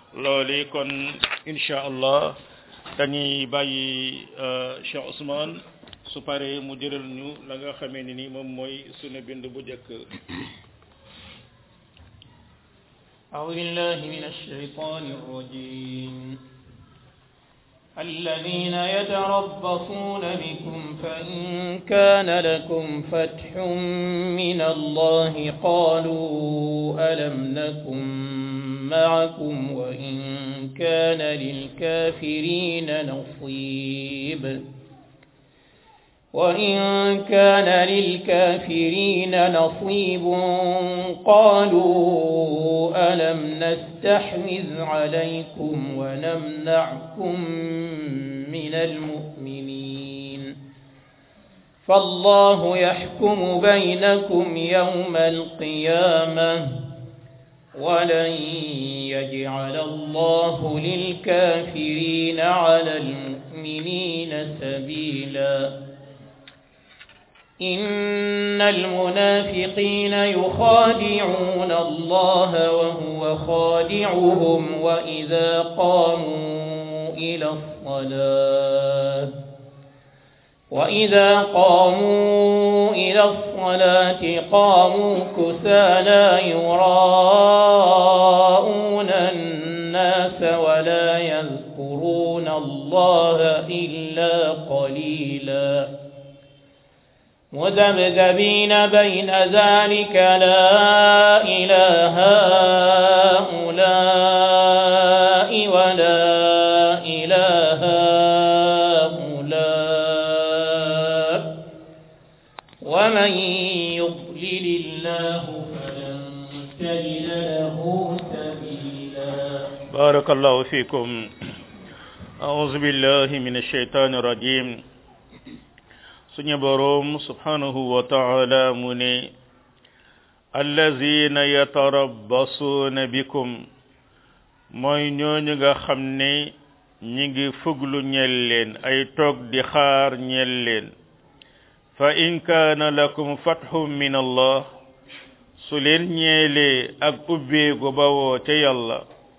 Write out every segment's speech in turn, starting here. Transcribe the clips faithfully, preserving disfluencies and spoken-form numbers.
loolu kon insha allah dañuy bàyyi Cheikh Ousmane su paree mu jëral ñu la nga xamee ni ni moom mooy sunu bind bu jëkk أعوذ بالله من الشيطان الرجيم الذين يتربصون بكم فإن كان لكم فتح من الله قالوا ألم نكن معكم وإن كان للكافرين نصيب وإن كان للكافرين نصيب قالوا ألم نستحوذ عليكم ونمنعكم من المؤمنين فالله يحكم بينكم يوم القيامة ولن يجعل الله للكافرين على المؤمنين سبيلا إن المنافقين يخادعون الله وهو خادعهم وإذا قاموا إلى الصلاة وإذا قاموا إلى الصلاة قاموا كسالى يراءون الناس ولا يذكرون الله إلا قليلا مذبذبين بين ذلك لا إله هؤلاء ولا إله هؤلاء ومن يضلل الله فلن تجد له سبيلا بارك الله فيكم أعوذ بالله من الشيطان الرجيم suñu boroom subhanahu wa ta'ala mu ne allazina yatarabbasuna bikum mooy ñooñu nga xam ne ñi ngi fuglu ñel leen ay toog di xaar ñel leen fa in kaana lakum fathun min allah su leen ñeelee ak ubbeegu bawoo ca yàlla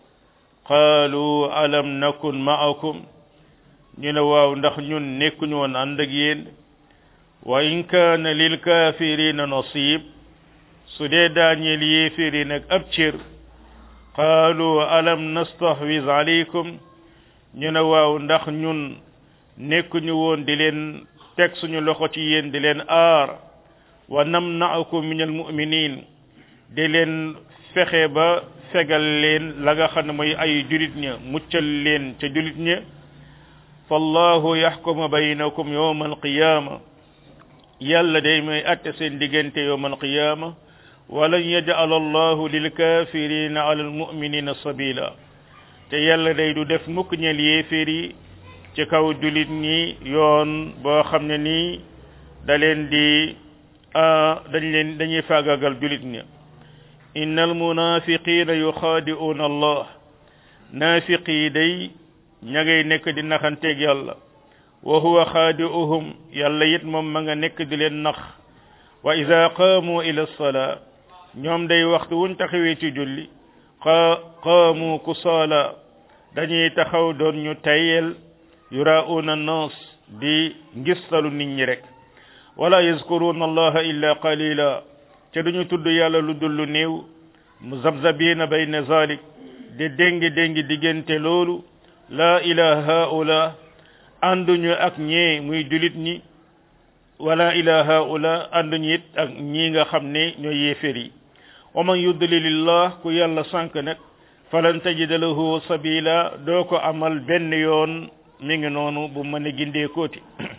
qaalu alam nakun ma'akum ñu ne waaw ndax ñun nekkuñu woon ànd ak yéen wa in kaana lil kaafiriina nasiib su dee daañeel yéeféri nag ab cër qaalu alam nastahwiz alaykum ñu ne waaw ndax ñun nekkuñu woon di leen teg suñu loxo ci yéen di leen aar wa namna'akum min almu'minin di leen fexe ba fegal leen la nga xam ne mooy ay julit ña muccal leen ca julit ña fallahu yaxkumu baynakum yawma alqiyama yàlla day may atte seen diggante yawma alqiyama walan yaj'ala allahu lilkafirina ala almu'minina sabila te yàlla day du def mukk ñel yéeféer yi ci kaw julit ñi yoon boo xam ne nii da leen di dañ leen dañuy faagagal julit ñi innal munafiqina yukhadi'una allah nafiqi day ña ngay nekk di naxanteeg yàlla wa huwa khadi'uhum yàlla it moom ma nga nekk di leen nax wa idha qamu ila as-salat ñoom day waxtu wuñ taxawee ci julli qaamu kusala dañuy taxaw doon ñu tayel yurauna an-nas di ngistalu nit ñi rek wala yazkuruna allaha illa qalila te duñu tudd yàlla lu dul lu néew muzabzabina bayna zalik de déngi déngi diggante loolu la ilaha haula anduñu ak ñee muy julit ñi wala ilaha haula anduñu it ak ñi nga xam ne ñooy yéefér yi wa man yudlilillah ku yàlla sànk nag falan tajida lahu sabila doo ko amal benn yoon mi ngi noonu bu mën a gindee kooti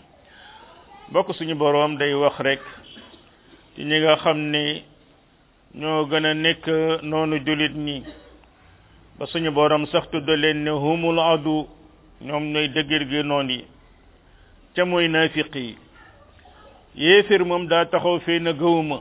bokk suñu boroom day wax rek ci ñi nga xam ne ñoo gën a nekk noonu julit ñi ba suñu boroom sax tudd leen ne humul adu ñoom ñooy dëggër gi noon yi ca mooy naafiq yi yéefir moom daa taxaw fii na gëwuma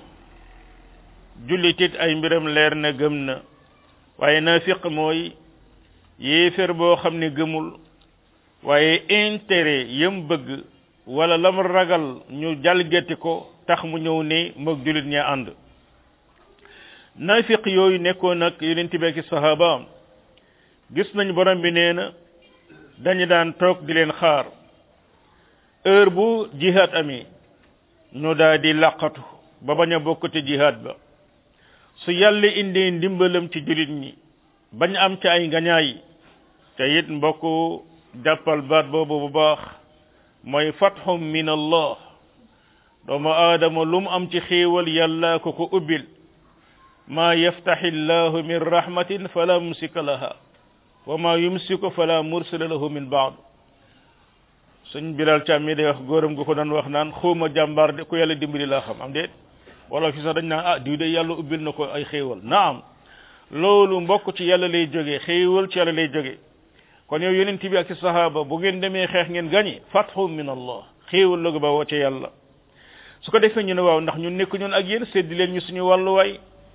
jullitit ay mbiram leer na gëm na waaye naafiq mooy yéefir boo xam ne gëmul waaye intérêt yam bëgg wala lam ragal ñu jalgati ko tax mu ñëw ne moog julit ña ànd naafiq yooyu nekkoon nag yonent bi ak sahabaam gis nañ borom bi nee na dañu daan toog di leen xaar heure bu jihaad amee ñu daal di laqatu ba bañ a bokk ci jihaad ba su yàlla indee ndimbalam ci julit ñi bañ am ci ay ngañaay te it mbokk jàppal baat boobu bu baax mooy fathum min allah doomu aadama lu mu am ci xéewal yàlla ko ko ubbil ma yaftahi llahu min rahmatin fala mumsika laha wa ma yumsiku fala mursila lahu min ba'd suñ bilal cam mi day wax góoram gu ko doon wax naan xuuma jàmbaar de ku yàlla dimbali laa xam am déet wala fi sax dañ naan ah diw de yàlla ubbil na ko ay xéewal naam loolu mbokk ci yàlla lay jógee xéewal ci yàlla lay jógee kon yow yonent bi ak ci sahaba bu ngeen demee xeex ngeen gañi fathu min allah xéewal la ko ba woo ca yàlla su ko defee ñu ne waaw ndax ñun nekk ñun ak yéen séddi leen ñu suñu wàlluwaay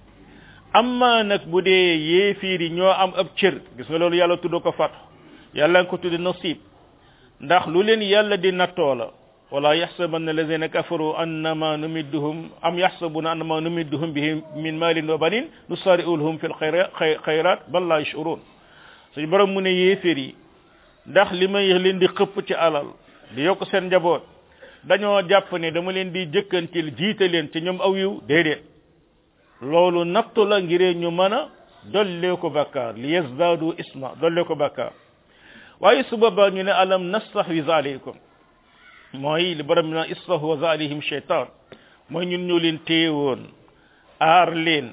amma nag bu dee yéefiir yi ñoo am ab cër gis nga loolu yàlla tudd ko fathu yàlla nga ko tudde nasib ndax lu leen yàlla di nattoo la wala yaxsabanna alladhina kafaru annama numidduhum am yaxsabuna annama numidduhum bihi min malin wa banin nusari'u lahum fil khayrat bal la yashurun suñu borom mu ne yéeféer yi ndax li may leen di xëpp ci alal di yokk seen njaboot dañoo jàpp ne dama leen di jëkkantil jiite leen ci ñoom aw yiw déedéet loolu nattu la ngiree ñu mën a dollee ko bakkaar li yazdadu isma dollee ko bakkaar waaye su boobaa ñu ne alam nastahwiz alaykum mooy li borom na istahwaza alayhim shaytan mooy ñun ñoo leen téewoon aar leen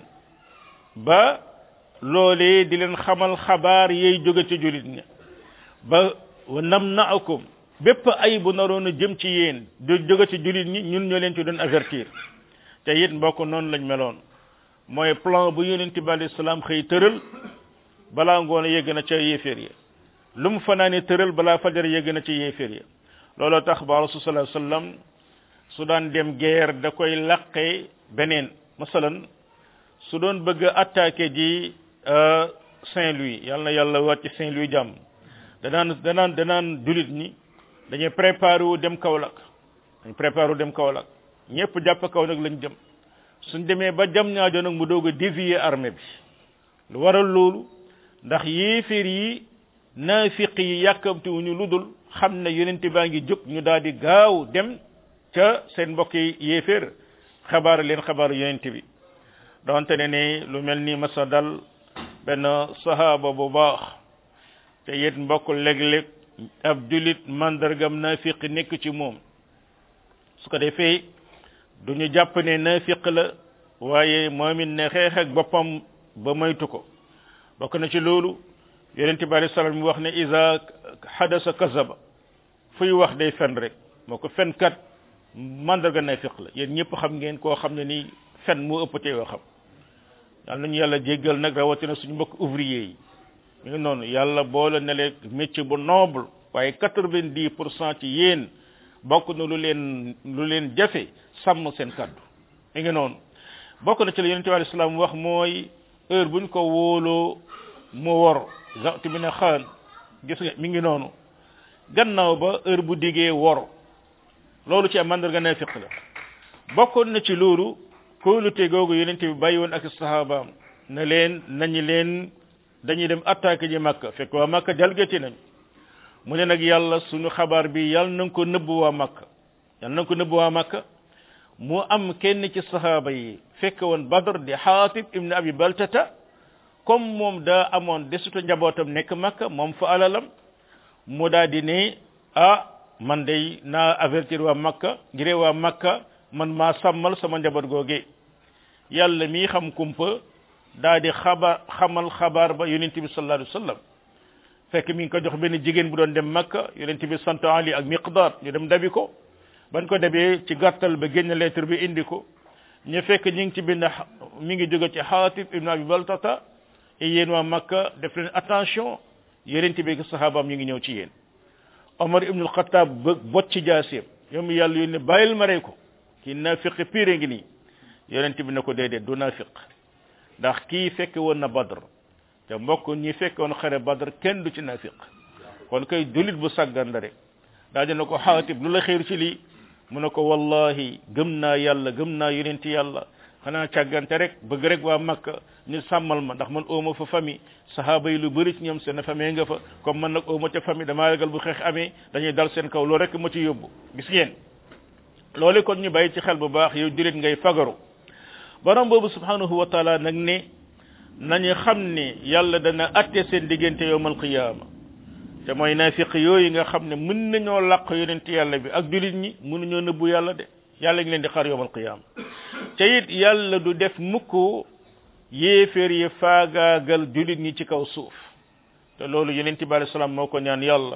ba loolee di leen xamal xabaar yey jóge ci julit ña ba namna'akum bépp ay bu naroon a jëm ci yéen du jóge ci julit ñi ñun ñoo leen ci doon avertir te it mbokk noonu lañ meloon mooy plan bu yonent bi alayhi salaam xëy tëral balaa ngoon a yegg na ca yéeféer ya lu mu fanaane tëral balaa fajar yegg na ci yéeféer ya looloo tax ba rasul sallallahu alayhi wasallam su daan dem guerre da koy laqee beneen masalan su doon bëgg a attaquer ji Saint-Louis yàlla na yàlla wàcc Saint-Louis jàmm danaan danaan danaan julit ñi dañuy préparer wu dem Kaolack dañuy préparer wu dem Kaolack ñëpp jàpp kaw nag lañ jëm suñ demee ba jam ñaajo nag mu doog a dévier armée bi lu waral loolu ndax yéeféer yi naafiq yi yàkkamti wuñu ludul xam ne yonente baa ngi jóg ñu daal di gaaw dem ca seen mbokk yi yéeféer xabaar leen xabaar yonente bi donte ne ne lu mel ni masa dal benn sahaba bu baax te yet mbokk léeg-léeg ab julit mandargam naafiq nekk ci moom su ko defee duñu jàpp ne naafiq la waaye moom it ne xeex ak boppam ba moytu ko bokk na ci loolu yonente bi alayhi salaam wax ne iza hadasa kazaba fuy wax day fen rek moo ko fenkat mandarga naafiq la yéen ñëpp xam ngeen koo xam ne ni fen moo ëpp tey waxam yal nañu yàlla jéggal nag rawatina suñu mbokk ouvrier yi mi ngi noonu yàlla boole na leen métier bu noble waaye quatre-vingt-dix pour cent ci yéen bokk na lu leen lu leen jafe sàmm seen kaddu mi ngi noonu bokk na ci la yonente bi alayhi salaam wax mooy heure buñ ko wóoloo mu wor zatu bi ne xaan gis nga mi ngi noonu gannaaw ba heure bu diggee wor loolu ci am mandarga naafiq la bokkoon na ci loolu kóolute googu yonente bi bàyyi woon ak sahabaam ne leen nañu leen dañuy dem attaque ji Makka fekk waa Makka jalgati nañ mu ne nag yàlla suñu xabaar bi yàlla na nga ko nëbb waa Makka yàlla na nga ko nëbb waa Makka mu am kenn ci sahaba yi fekk woon Badr di Xaatib ibn Abi Baltata comme moom daa amoon desuta njabootam nekk Makka moom fa alalam mu daa di ne ah man day naa avertir waa Makka ngir waa Makka man maa sàmmal sama njaboot googe yàlla mi xam kumpa daa di xabaar xamal xabaar ba yonent bi sallallahu alayhi wasallam fekk mi ngi ko jox benn jigéen bu doon dem Makka yonent bi sant Ali ak Miqdad ñu dem dabi ko ban ko dabee ci gàttal ba génn lettre bi indi ko ñu fekk ñu ngi ci benn mi ngi jóge ci Xaatib ibn Abi Baltata et yéen waa Makka def leen attention yonent bi ak sahabaam ñu ngi ñëw ci yéen Omar ibn al-Khattab bot ci jaaseem yow mi yàlla yónne bàyyil ma rey ko kii naafiq pire ngi nii yonent bi ne ko déedéet du naafiq ndax kii fekke woon na Badr te mbokk ñi fekke woon xare Badr kenn du ci naafiq kon kay julit bu sàggan la rek daa dina ko Xaatib lu la xeer ci lii mu ne ko wallahi gëm naa yàlla gëm naa yonent yàlla xanaa càggante rek bëgg rek waa Makka ñu sàmmal ma ndax man ooma fa famille sahaaba yi lu bëri ci ñoom seen famille nga fa comme man nag ooma ca famille damaa ragal bu xeex amee dañuy dal seen kaw loolu rek ma ci yóbbu gis ngeen loolu kon ñu bàyyi ci xel bu baax yow julit ngay fagaru borom boobu subhanahu wa taala nag ne nañu xam ne yàlla dana atte seen diggante yowmal qiyaama te mooy naafiq yooyu nga xam ne mën nañoo làq yonent yàlla bi ak julit ñi mënuñoo nëbbu yàlla de yàlla ngi leen di xaar yowmal qiyaama te it yàlla du def mukk yéeféer yi faagaagal julit ñi ci kaw suuf te loolu yonent bi alayhi salaam moo ko ñaan yàlla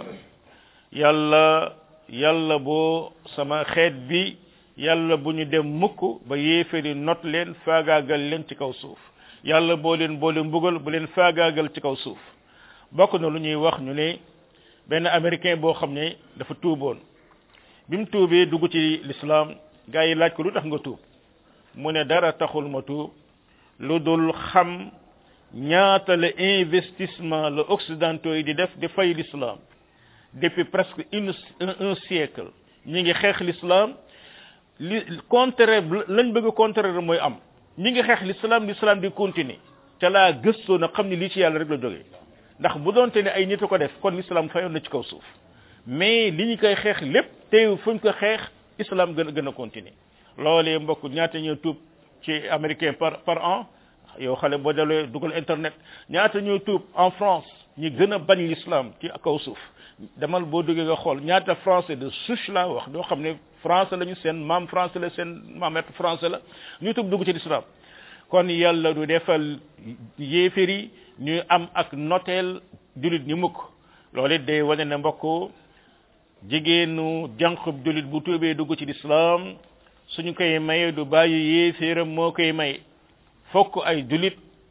yàlla yàlla boo sama xeet bi yàlla bu ñu dem mukk ba yéeféer yi not leen faagaagal leen ci kaw suuf yàlla boo leen boole mbugal bu leen faagaagal ci kaw suuf bokk na lu ñuy wax ñu ne benn américain boo xam ne dafa tuuboon bi mu tuubee dugg ci l'islam gaa yi laaj ko lu tax nga tuub mu ne dara taxul ma tuub lu dul xam ñaata la investissement la occidentaux yi di def di fay l'islam depuis presque une un, un siècle ñi ngi xeex l'islam li contraire lañ bëgg contraire mooy am ñi ngi xeex l'islam l'islam di continuer ca laa gëstoo na xam ne lii ci yàlla rek la jógee ndax bu doonte ne ay nit a ko def kon l'islam fayoon na ci kaw suuf mais li ñu koy xeex lépp teew fuñ ko xeex islam gën a gën a continuer loolee mbokk ñaata ñoo tuub ci américain par par an yow xale boo dalee dugal internet ñaata ñoo tuub en France ñi gën a bañ l'islam ci kaw suuf demal boo duggee nga xool ñaata français de souche la wax doo xam ne français lañu seen maam français la seen maamet français la ñu tuub dugg ci l'islam kon yàlla du defal yéeféer yi ñuy am ak noteel julit ñi mukk loolu it day wane ne mbokk jigéenu jànqub julit bu tuubee dugg ci l'islam suñu koy maye du bàyyi yéeféeram moo koy may fokk ay julit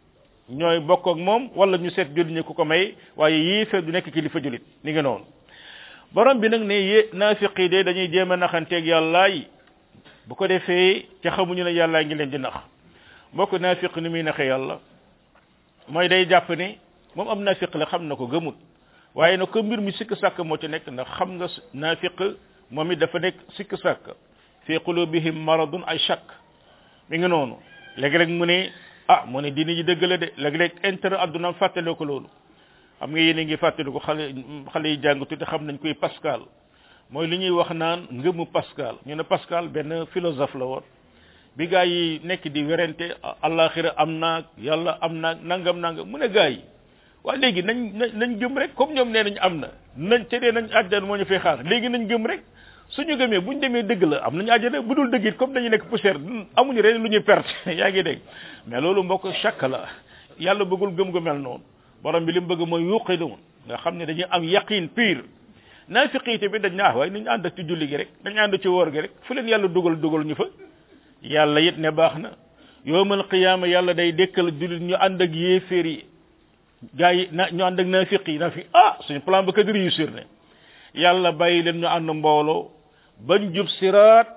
ñooy bokk ak moom wala ñu seet julit ñi ku ko may waaye yéeféer du nekk kilifa julit ni nga noonu borom bi nag ne yé naafiqi de dañuy jéem a naxanteeg yàlla yi bu ko defee ca xamuñu ne yàlla ngi leen di nax mbokk naafiq ni muy naxee yàlla mooy day jàpp ne moom am naafiq la xam na ko gëmut waaye nag ko mbir mi sikk sàkk moo ci nekk ndax xam nga naafiq moom it dafa nekk sikk sàkk fi qulubihim maradun ay shakk mi ngi noonu léegi-léeg mu ne ah mu ne diine ji dëgg la de léegi-léeg intérêt adduna fàttale ko loolu xam nga yéen a ngi fàttali ko xale xale yi jàng tuuti xam nañ koy Pascal mooy li ñuy wax naan ngëmu Pascal ñu ne Pascal benn philosophe la woon bi gaa yi nekk di werante àllaaxira am naag yàlla am naag nangam nangam mu ne gaa yi waaye léegi nañ nañ gëm rek comme ñoom nee nañ am na nañ te dee nañ àjjana moo ñu fay xaar léegi nañ gëm rek suñu gëmee buñ demee dëgg la am nañu àjjana bu dul dëgg it comme dañu nekk poussière amuñu ren lu ñuy perte yaa ngi dégg mais loolu mbokk chàkk la yàlla bëggul gëm gu mel noonu borom bi li mu bëgg mooy yuqidun nga xam ne dañuy am yaqin pire naafiqiite bi dañ ne ah waaye nañu ànd ak ci julli gi rek dañu ànd ci woor gi rek fu leen yàlla dugal dugal ñu fa yàlla it ne baax na yowmal qiyaama yàlla day dekkal jullit ñu ànd ak yéeféer yi gaa yi na ñu ànd ak naafiq yi naafiq ah suñu plan ba kat réussir ne yàlla bàyyi leen ñu ànd mbooloo bañ jub siraat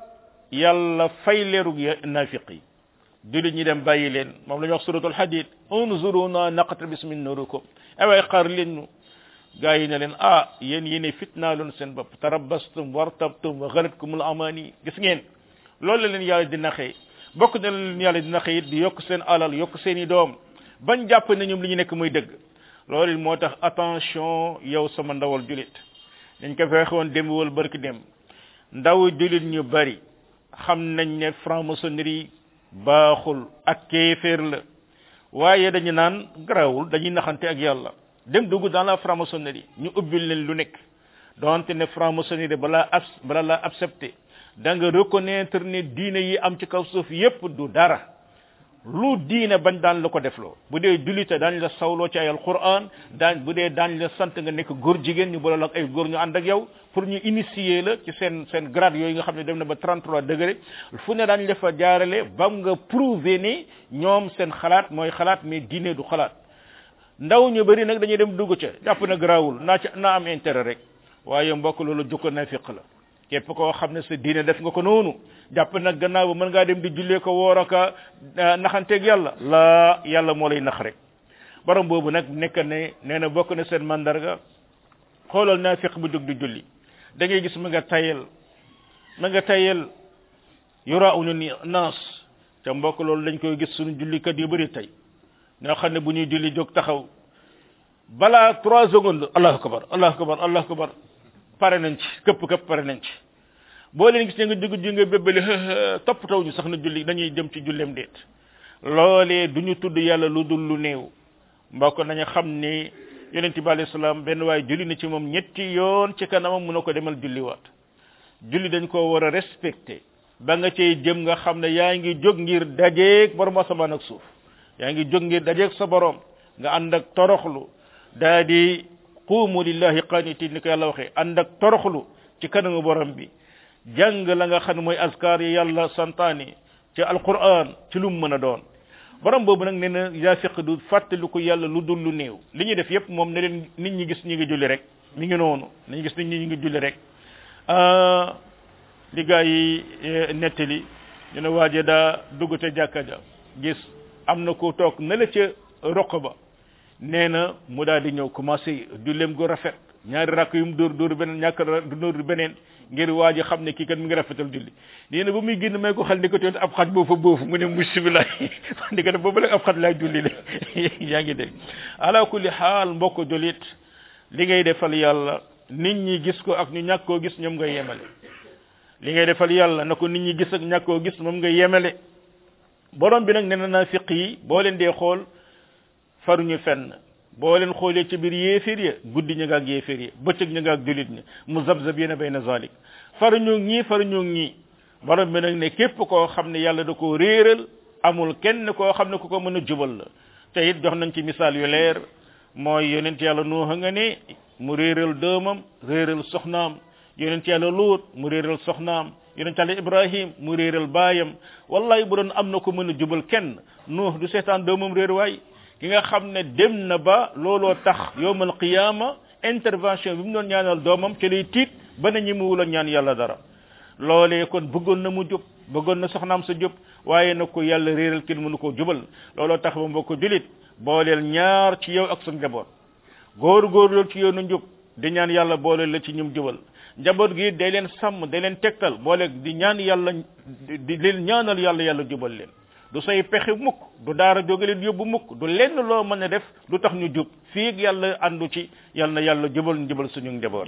yàlla fay leerug naafiq yi jullit ñi dem bàyyi leen moom la ñu wax suratul hadid unzuruna naqtabis min nurikum away xaar leen ñu gaa yi ne leen ah yéen yéene fitnaaloon seen bopp tarabbastum wartabtum wa ghalatkumul amani gis ngeen loolu la leen yàlla di naxee bokk na leen yàlla di naxee it di yokk seen alal yokk seen i doom bañ jàpp ne ñoom li ñu nekk muy dëgg loolu moo tax attention yow sama ndawal julit dañ ko fexe woon dem wal barki dem ndaw julit ñu bari xam nañ ne franc-maçonnerie baaxul ak kéeféer la waaye dañu naan garawul dañuy naxante ak yàlla dem dugg dans la franc-maçonnerie ñu ubbil leen lu nekk donte ne franc-maçonnerie balaa ab balaa la accepté da nga reconnaître ne diine yi am ci kaw suuf yépp du dara lu diine bañ daan la ko defloo bu dee julite daañ la sawloo ci ay alquran daañ bu dee daañ la sant nga nekk góor jigéen ñu boole ak ay góor ñu ànd ak yow pour ñu initier la ci seen seen grade yooyu nga xam ne dem na ba trente-trois degré fu ne daañ la fa jaarale ba nga prouver ni ñoom seen xalaat mooy xalaat mais diine du xalaat ndaw ñu bari nag dañuy dem dugg ca jàpp na garaawul naa ca naa am intérêt rek waaye mbokk loolu jukko nafiq la képp koo xam ne sa diine def nga ko noonu jàpp nag gannaaw ba mën ngaa dem di jullee ko woor aka naxanteeg yàlla la yàlla moo lay nax rek borom boobu nag nekk ne nee na bokk na seen mandarga xoolal naafiq bu jóg di julli da ngay gis ma nga tayel ma nga tayel yuraawuna ni naas te mbokk loolu dañ koy gis suñu jullikat yu bëri tey nga xam ne bu ñuy julli jóg taxaw balaa trois secondes allahu akbar allahu akbar allahu akbar pare nañ ci këpp këpp pare nañ ci boo leen gis ne nga dugg ji nga bébbali toppataw ñu sax na julli dañuy jëm ci julleem déet loolee du ñu tudd yàlla lu dul lu néew mbokk nañu xam ni yonent bi alayhi salaam benn waaye julli na ci moom ñetti yoon ci kanamam mun na ko demal julliwaat julli dañ koo war a respecté ba nga cey jëm nga xam ne yaa ngi jóg ngir dajeeg borom asamaan ak suuf yaa ngi jóg ngir dajeeg sa borom nga ànd ak toroxlu daa di quumu lillahi qanitin ni ko yàlla waxee ànd ak toroxlu ci kanamu borom bi jàng la nga xam ne mooy askar yi yàlla santaani ci alquran ci lu mu mën a doon borom boobu nag nee na yaafiq du fàttali ko yàlla lu dul lu néew li ñuy def yépp moom ne leen nit ñi gis ñi ngi julli rek mi ngi noonu nañu gis nit ñi ngi julli rek li gaa yi nettali ñu ne waaje daa dugg te jàkka ja gis am na ku toog na la ca roq ba nee na mu daal di ñëw commencé julleem gu rafet ñaari rakk yu mu dóor dóor beneen ñàkk dóor beneen ngir waaji xam ne kii kat mi ngi rafetal julli nee na ba muy génn may ko xal ni ko toon ab xaj boofa boofu mu ne bismillah ndi ko def boobu rek ab xaj laay julli le yaa ngi dégg ala kulli xaal mbokk jullit li ngay defal yàlla nit ñi gis ko ak ñu ñàkk koo gis ñoom ngay yemale li ngay defal yàlla na ko nit ñi gis ak ñàkk koo gis moom ngay yemale borom bi nag nee na naafiq yi boo leen dee xool faruñu fenn boo leen xoolee ci biir yéeféer ya guddi ña nga ak yéeféer ya bëccëg ña nga ak julit ñi muzabzabina bayna zalik faruñu ñii faruñu ñii borom bi nag ne képp koo xam ne yàlla da koo réeral amul kenn koo xam ne ku ko mën a jubal la te it jox nañ ci misaal yu leer mooy yonent yàlla nuuxa nga ne mu réeral doomam réeral soxnaam yonent yàlla luut mu réeral soxnaam yonent yàlla ibrahim mu réeral baayam wallahi bu doon am na ko mën a jubal kenn nuux du seetaan doomam réer waay ki nga xam ne dem na ba looloo tax yowmal qiyama intervention bi mu doon ñaanal doomam ci lay tiit ba ne ñi mu wula ñaan yàlla dara loolee kon bëggoon na mu jub bëggoon na soxnaam sa jub waaye na ko yàlla réeral kenn mënu koo jubal looloo tax ba mbokk julit booleel ñaar ci yow ak sa njaboot góor góor loolu ci yow na njub di ñaan yàlla booleel la ci ñum jubal njaboot gi day leen sàmm day leen tegtal boole di ñaan yàlla di leen ñaanal yàlla yàlla jubal leen du say pexe mukk du daara jóge leen yóbbu mukk du lenn loo mën a def du tax ñu jub fii yàlla àndu ci yàlla na yàlla jubal ñu jubal suñu njaboot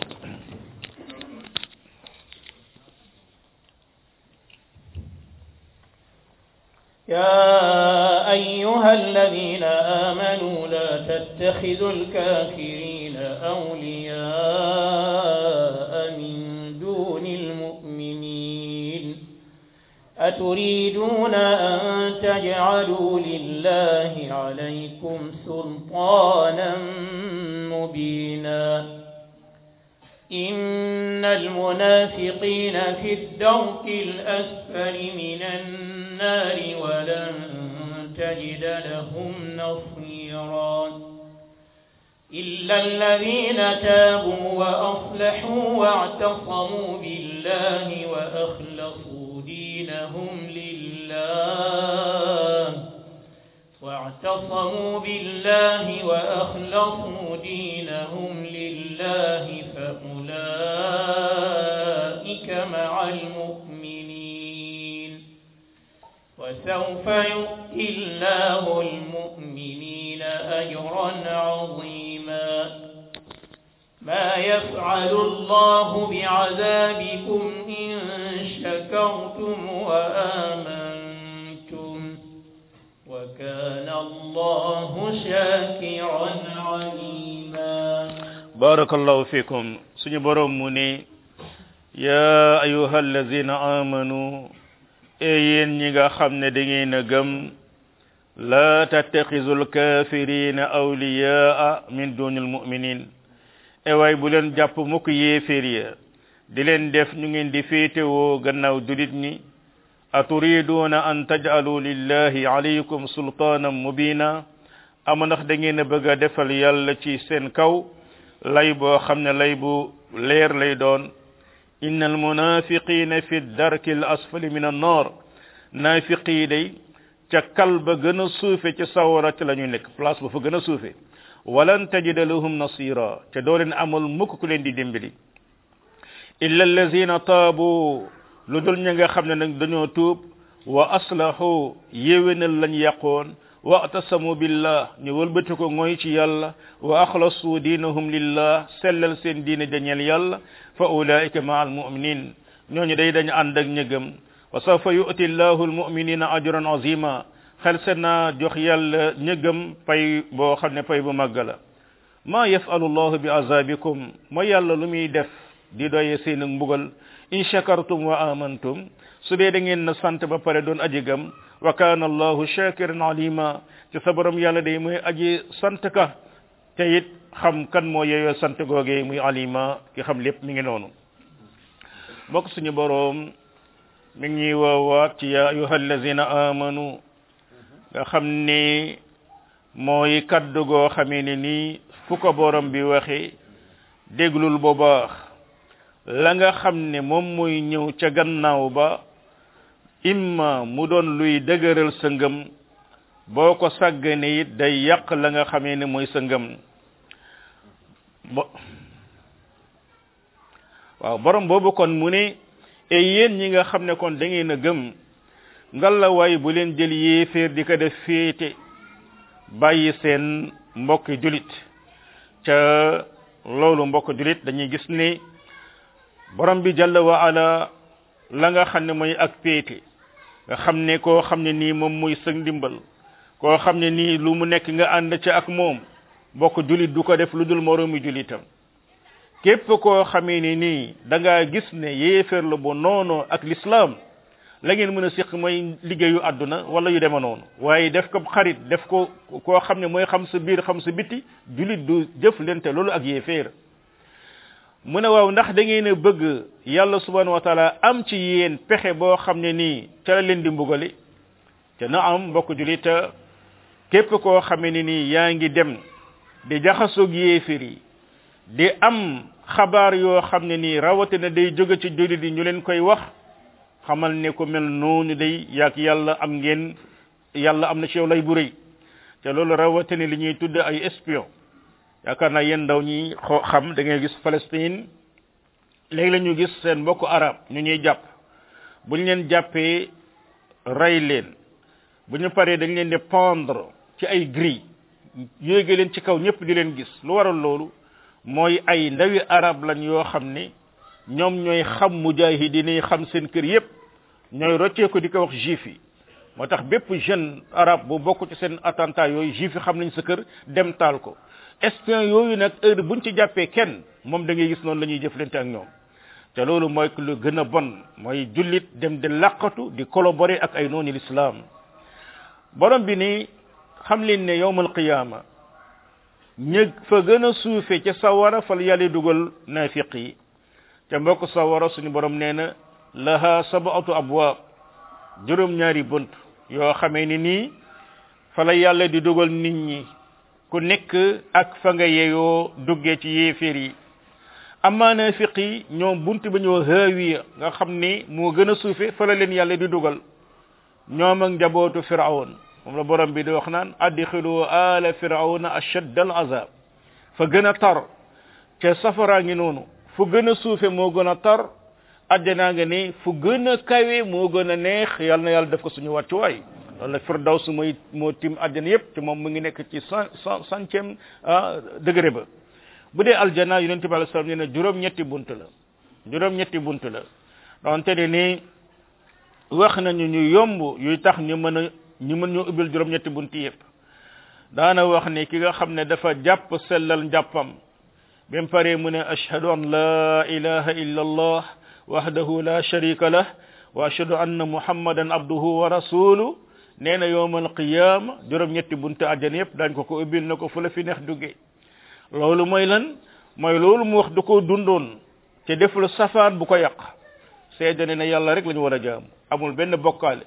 يا أيها الذين آمنوا لا تتخذوا الكافرين أولياء من دون المؤمنين أتريدون أن تجعلوا لله عليكم سلطانا مبينا إن المنافقين في الدرك الأسفل من النار ولن تجد لهم نصيرا إلا الذين تابوا وأصلحوا واعتصموا بالله وأخلصوا دينهم لله واعتصموا بالله وأخلصوا دينهم لله فأولئك مع المؤمنين وسوف يؤتي الله المؤمنين أجرا عظيما ما يفعل الله بعذابكم إن شكرتم وآمنتم وكان الله شاكرا عليما بارك الله فيكم سني بروم مني يا أيها الذين آمنوا أيين نيغا خامن دا ngeen gëm لا تتخذوا الكافرين أولياء من دون المؤمنين e way bu len japp mukk yéeféer ya di len def ñu ngeen di féetewoo gannaaw julit ñi aturiduna an taj'alu lillahi alaykum sultanan mubina am ndax da ngeen bëgg a defal yàlla ci seen kaw lay boo xam ne lay bu leer lay doon innal munafiqina fi darki al asfali min an nar nafiqi day ca kal ba gën a suufe ci sawara ci lañu nekk place ba fa gën a suufe walan tajida lahum nasira te doo leen amul mukk ku leen di dimbali illa allazina taabu lu dul ña nga xam ne nag dañoo tuub wa aslahu yéwénal lañ yàqoon wa atasamu billah ñu wëlbati ko ngoy ci yàlla wa axlasu diinahum lillah sellal seen diine dañeel yàlla fa ulaika maa almuminin ñooñu day dañu ànd ak ñëgëm wa sawfa yu'ti llahu almuminina ajran azima xel se naa jox yàlla ñëgëm pay boo xam ne pay bu màgg la maa yafalu llahu bi azabikum mooy yàlla lu muy def di doye seen mbugal in shakartum wa amantum su dee da ngeen na sant ba pare doon aji gam wa kana allahu shakiran alima ci sa borom yàlla day muy aji sant ka te it xam kan moo yeyoo sant googee muy alima ki xam lépp mi ngi noonu bokk suñu borom mi ngi woowaat ci ya ayuha allazina amanu nga xam ni mooy kaddu goo xamee ne nii fu ko borom bi waxe déglul bu baax la nga xam ne moom mooy ñëw ca gannaaw ba imma mu doon luy dëgëral sa ngëm boo ko sàggane it day yàq la nga xamee ne mooy sa ngëm bo waaw borom boobu kon mu ne e yéen ñi nga xam ne kon da ngeen a gëm ngalla waay bu leen jël yéeféer di ko def féete bàyyi seen mbokki julit ca loolu mbokk julit dañuy gis ne borom bi jalla wa ala la nga xam ne mooy ak péete nga xam ne koo xam ne nii moom muy sëg ndimbal koo xam ne nii lu mu nekk nga ànd ca ak moom mbokk julit du ko def lu dul moroomi julitam képp koo xamee ne nii da ngaa gis ne yéeféer la bu noonu ak l'islam la ngeen mën a siq mooy liggéeyu àdduna wala yu deme noonu waaye def ko xarit def ko koo xam ne mooy xam sa biir xam sa biti julit du jëf lente loolu ak yéeféer mu ne waaw ndax da ngeen a bëgg yàlla subhanahu wa taala am ci yéen pexe boo xam ne nii ca la leen di mbugali te na am mbokk julita képp koo xamee ne nii yaa ngi dem di jaxasoog yéeféer yi di am xabaar yoo xam ne nii rawatina day jóge ci julit yi ñu leen koy wax xamal ne ko mel noonu day yaak yàlla am ngeen yàlla am na ci yow lay bu rëy te loolu rawatina li ñuy tudd ay espion yaakaar naa yéen ndaw ñi xoo xam da ngay gis Palestine léegi la ñu gis seen mbokku arab ñu ñuy jàpp bu ñu leen jàppee rey leen bu ñu paree dañ leen di pendre ci ay grille yéege leen ci kaw ñëpp di leen gis lu waral loolu mooy ay ndawi arab lañ yoo xam ne ñoom ñooy xam mujahidin yi xam seen kër yépp ñooy roccee ko di ko wax juif yi moo tax bépp jeune arabe bu bokk ci seen attentat yooyu juif yi xam nañ sa kër dem taal ko espion yooyu nag heure buñ ci jàppee kenn moom da ngay gis noonu la ñuy jëflante ak ñoom te loolu mooy lu gën a bon mooy jullit dem di laqatu di collaborer ak ay noonu l'islam borom bi ni xam leen ne yawmal qiyaama ñëg fa gën a suufe ca sawara fal yàlla dugal naafiq yi te mbokk sawara suñu borom nee na laha sab'atu abwaab juróom ñaari bunt yoo xamee ni nii fa la yàlla di dugal nit ñi ku nekk ak fa nga yeyoo duggee ci yéeféer yi amma naafiq yi ñoom bunt ba ñoo haawiya nga xam ni moo gën a suufe fa la leen yàlla di dugal ñoom ak njabootu firawn moom la borom bi di wax naan adxilu ala firawna ashadd al azab fa gën a tar ca safaraa ngi noonu fu gën a suufe moo gën a tar àjjanaa nga ni fu gën a kawe moo gën a neex yàlla na yàlla def ko suñu wàccuwaay loolu la firdaws mooy moo tim àjjana yépp te moom mu ngi nekk ci cent centième degré ba bu dee aljana yonente bi alayhi salaam nee na juróom-ñetti bunt la juróom-ñetti bunt la donte ne ni wax nañu ñu yomb yuy tax ñu mën a ñu mën ñoo ubbil juróom-ñetti bunt yépp daana wax ne ki nga xam ne dafa jàpp sellal njàppam bim pare mu ne ashhadu an la ilaha illa allah wahdahu la sharika lah wa ashhadu anna muhammadan abduhu wa rasuluhu nee na yawmal qiyama juróom-ñetti buntu àjjana yépp dañ ko ko ubbil na ko fu la fi neex duggee loolu mooy lan mooy loolu mu wax du ko dundoon te deful safaan bu ko yàq seede ne yàlla rek la ñu war a jaam amul benn bokkaale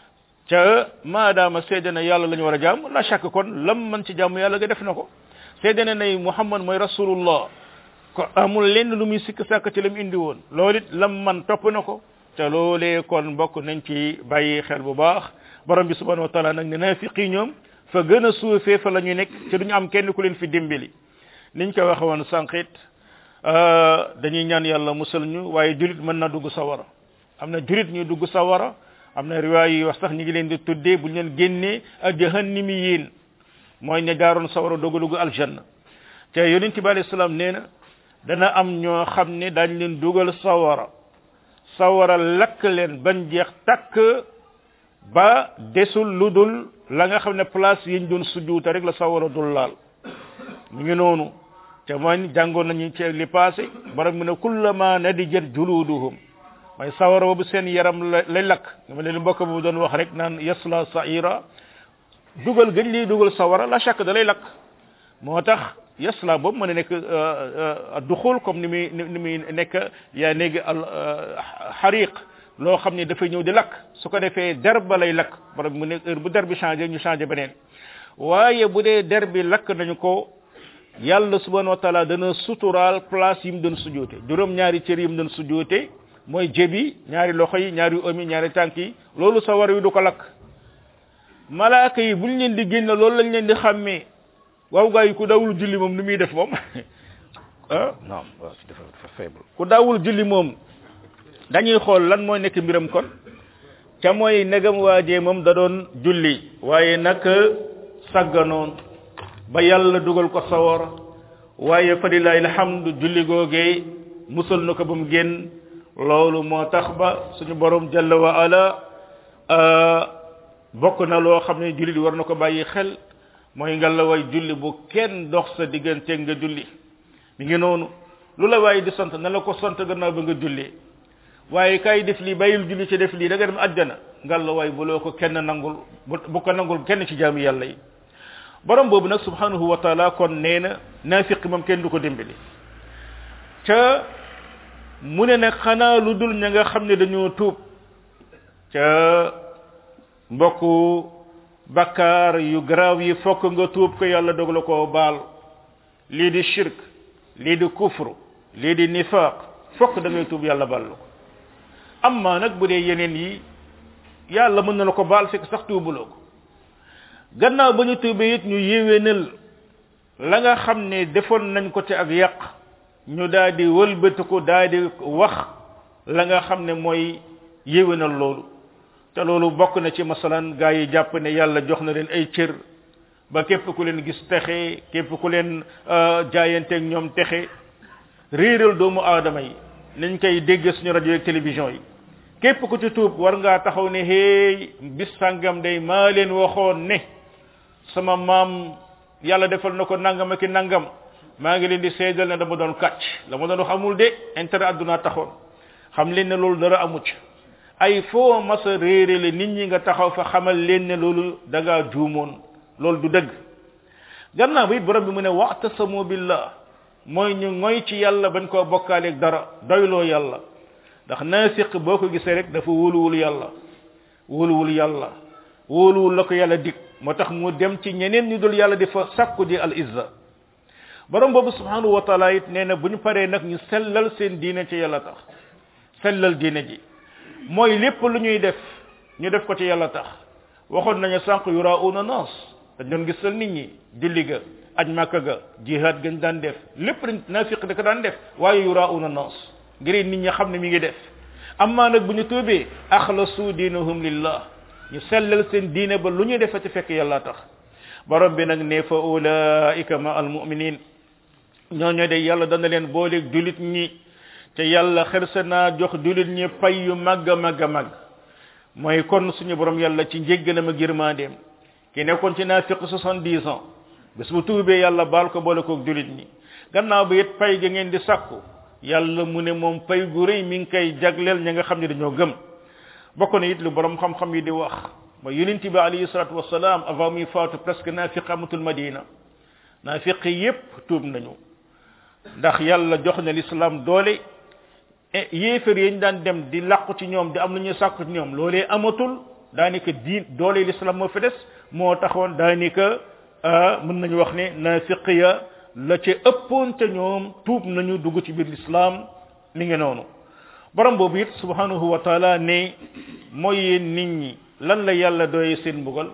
ca maadaama seede ne yàlla la ñu war a jaam la chaque kon lam man ci jaamu yàlla ga def na ko seede ne ne muhammad mooy rasulullah ko amul lenn lu muy sikk sàkk ci lam indi woon loolu it lam man topp na ko te loolee kon bokk nañ ci bàyyi xel bu baax borom bi subhanahu wa taala nag ne naafiqi ñoom fa gën a suufee fa la ñu nekk te duñu am kenn ku leen fi dimbali niñ ko waxe woon sànqit dañuy ñaan yàlla musal ñu waaye julit mën na dugg sawara am na julit ñuy dugg sawara am na riwaay yi wax sax ñi ngi leen di tuddee bu ñu leen génnee ak jahannamiyin mooy ne jaaroon sawara doog a dugg aljanna te yonent bi alayhi salaam nee na dana am ñoo xam ne daañ leen dugal sawara sawara lakk leen bañ jeex takk ba desul lu dul la nga xam ne place yiñ doon sujjuute rek la sawara dul laal mu ngi noonu te mooy jàngoon nañu ci li passé borom mu ne kullama nadijat juluduhum mooy sawara boobu seen yaram la lay lakk dama leen mbokk bu doon wax rek naan yasla sa'ira dugal gëñ liy dugal sawara la chaque da lay lakk moo tax yasla boobu mën a nekk duxul comme ni muy ni muy nekk yaa néegi al xariq loo xam ne dafay ñëw di lakk su ko defee der ba lay lakk borom mu ne heure bu der bi changé ñu changé beneen waaye bu dee der bi lakk nañu ko yàlla subhanahu wa taala dana suturaal place yi mu doon sujoote juróom ñaari cër yi mu doon sujoote mooy jëbi ñaari loxo yi ñaari omi ñaari tànk yi loolu sa war wi du ko lakk malaaka yi buñ leen di génne loolu lañ leen di xàmmee waaw gaa yi ku dawul julli moom nu muy def moom ah non dafa dafa faible ku dawul julli moom dañuy xool lan mooy nekk mbiram kon ca mooy negam waajee moom da doon julli waaye nag sagganoon ba yàlla dugal ko sawara waaye fa lillahi alhamdu julli googee musal na ko ba mu génn loolu moo tax ba suñu borom jalla wa ala bokk na loo xam ne julli war na ko bàyyi xel mooy nga la way julli bu kenn dox sa diggante nga julli mi ngi noonu lu la waaye di sant na la ko sant gannaaw ba nga julli waaye kay def lii bàyyil julli ci def lii da nga dem àjjana nga la waay bu loo ko kenn nangul bu ko nangul kenn ci jaamu yàlla yi borom boobu nag subhanahu wa taala kon nee na naafiq moom kenn du ko dimbali ca mu ne nag xanaa lu dul ña nga xam ne dañoo tuub ca mbokku bakkaar yu garaaw yi fokk nga tuub ko yàlla dog la koo baal lii di shirk lii di kufru lii di nifaq fokk da ngay tuub yàlla baal la ko amma nag bu dee yeneen yi yàlla mën na la ko baal fekk sax tuubuloo ko gannaaw ba ñu tuubee it ñu yéwénal la nga xam ne defoon nañ ko ci ak yàq ñu daal di wëlbatiku daal di wax la nga xam ne mooy yéwénal loolu te loolu bokk na ci masalan gaa yi jàpp ne yàlla jox na leen ay cër ba képp ku leen gis texe képp ku leen jaayanteeg ñoom texe réeral doomu aadama yi nañ koy dégg suñu rajo ak télévision yi képp ku ci tuub war ngaa taxaw ne hey bis sàngam day maa leen waxoon ne sama maam yàlla defal na ko nangam ak i nangam maa ngi leen di seedal ne dama doon kàcc la ma doon wax amul de intérêt àdduna taxoon xam leen ne loolu dara amu ci ay foo masa réerale nit ñi nga taxaw fa xamal leen ne loolu da ngaa juumoon loolu du dëgg gannaaw bi borom bi mu ne wa'tasamu billah mooy ñu ngoy ci yàlla bañ koo bokkaaleeg dara doyloo yàlla ndax naafiq boo ko gisee rek dafa wóoluwul yàlla wóoluwul yàlla wóoluwul la ko yàlla dig moo tax mu dem ci ñeneen ñu dul yàlla di fa sàkku di al izza borom boobu subhanahu wa taala it nee na bu ñu paree nag ñu sellal seen diine ci yàlla tax sellal diine ji mooy lépp lu ñuy def ñu def ko ci yàlla tax waxoon nañu sànq yurauna nas dañ doon gisal nit ñi julli ga aj màkka ga jihad gañ daan def lépp dañ naafiq da ko daan def waaye yurauna nas ngir nit ñi xam ne mi ngi def amma nag bu ñu tuubee axlasu diinahum lillah ñu sellal seen diine ba lu ñuy defa ci fekk yàlla tax borom bi nag ne fa ulaika ma al muminin ñooñu de yàlla dana leen booleeg julit ñi te yàlla xërsa naa jox julit ñi pay yu màgg a màgg a màgg mooy kon suñu borom yàlla ci njéggalam ak yërmandeem ki nekkoon ci naafiq soixante-dix ans bés bu tuubee yàlla baal ko boole koog julit ñi gannaaw bi it pay ga ngeen di sàkku yàlla mu ne moom pay gu rëy mi ngi koy jagleel ña nga xam ne dañoo gëm bokk na it lu borom xam-xam yi di wax ba yonent bi alayhi salatu wassalam avant muy faatu presque naafiq amatul madina naafiq yépp tuub nañu ndax yàlla jox na l'islam doole yéefar yi ñu daan dem di làqu ci ñoom di am lu ñuy sàkku ci ñoom loolee amatul daanaka diin doole l'islam moo fi des moo taxoon daanaka mën nañu wax ne naafiq ya la ca ëppoon ca ñoom tuub nañu dugg ci biir l'islam mi ngi noonu borom boobu it subhanahu wa taala ne mooy yéen nit ñi lan la yàlla doye seen mbugal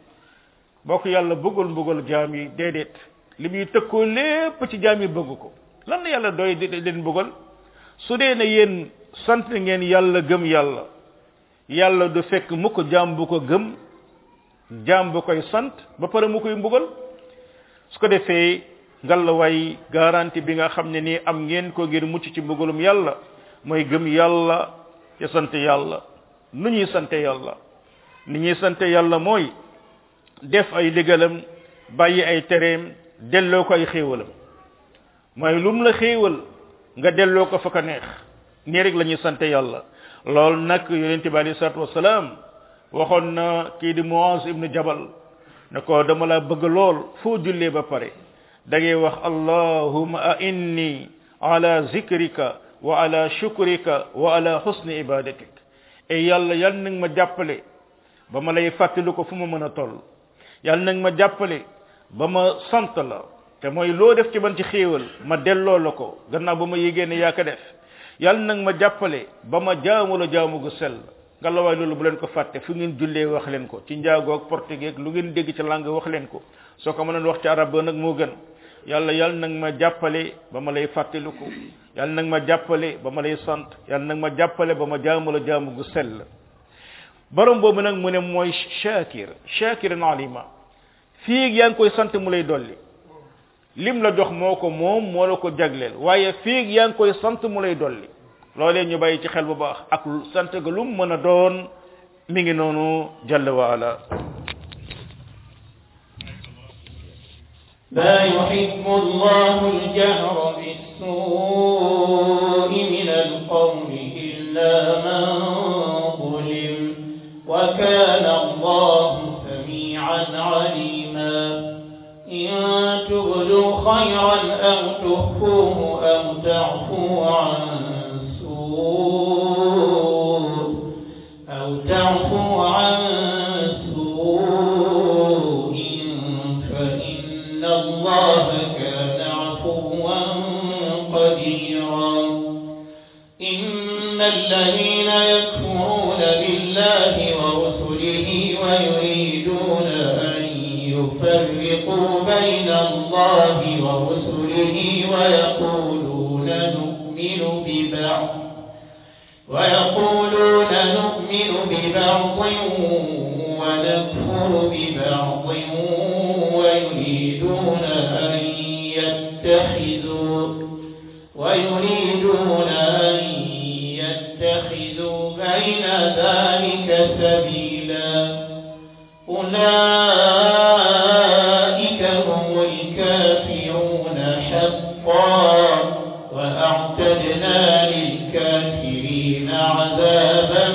bokk yàlla bëggul mbugal jaam yi déedéet li muy tëkkoo lépp ci jaam yi bëgg ko lan la yàlla doye leen mbugal su dee ne yéen sant ngeen yàlla gëm yàlla yàlla du fekk mu ko jaam bu ko gëm jaam bu koy sant ba pare mu koy mbugal su ko defee ngalla way garantie bi nga xam ne nii am ngeen ko ngir mucc ci mbugalum yàlla mooy gëm yàlla te sant yàlla nu ñuy sante yàlla ni ñuy sante yàlla mooy def ay digalam bàyyi ay tereem delloo ko ay xéewalam mooy lum la xéewal nga delloo ko fa ka neex nii rek la ñuy sante yàlla loolu nag yonente bi alayhi salaatu wasalaam waxoon na kii di Muaz ibnu Jabal ne ko dama la bëgg lool foo jullee ba pare da ngay wax allahumma a inni ala zikrika wa ala shukrika wa ala husni ibadatik e yàlla yal nag ma jàppale ba ma lay fàttali ko fu ma mën a toll yal nag ma jàppale ba ma sant la te mooy loo def ci man ci xéewal ma delloo la ko gannaaw ba ma yégée ne yaa ko def yal nag ma jàppale ba ma jaamu la jaamu gu sell nga la waay loolu bu leen ko fàtte fu ngeen jullee wax leen ko ci njaago ak portugais lu ngeen dégg ci langue wax leen ko soo ko mënoon wax ci arab ba nag moo gën yàlla yal nag ma jàppale ba ma lay fàttaliku yal nag ma jàppale ba ma lay sant yal nag ma jàppale ba ma jaamu la jaamu gu sell borom boobu nag mu ne mooy shakir shakiran alima fii yaa ngi koy sant mu lay dolli lim la jox moo ko moom moo la ko jagleel waaye fii yaa ngi koy sant mu lay dolli loolee ñu bàyyi ci xel bu baax ak sant ga lu mën a doon mi ngi noonu jalla wa ala لا يحب الله الجهر بالسوء من القول إلا من ظلم وكان الله سميعا عليما إن تبدوا خيرا أو تخفوه أو تعفوا عن سوء أو تعفوا عن سوء فإن الله كان عفوا قديرا إن الذين يكفرون بالله ورسله ويريدون أن يفرقوا بين الله ورسله ويقولون نؤمن ببعض ويقولون نؤمن ببعض ونكفر ببعض ويريدون أن يتخذوا ويريدون أن يتخذوا بين ذلك سبيلا أولئك هم الكافرون حقا وأعتدنا للكافرين عذابا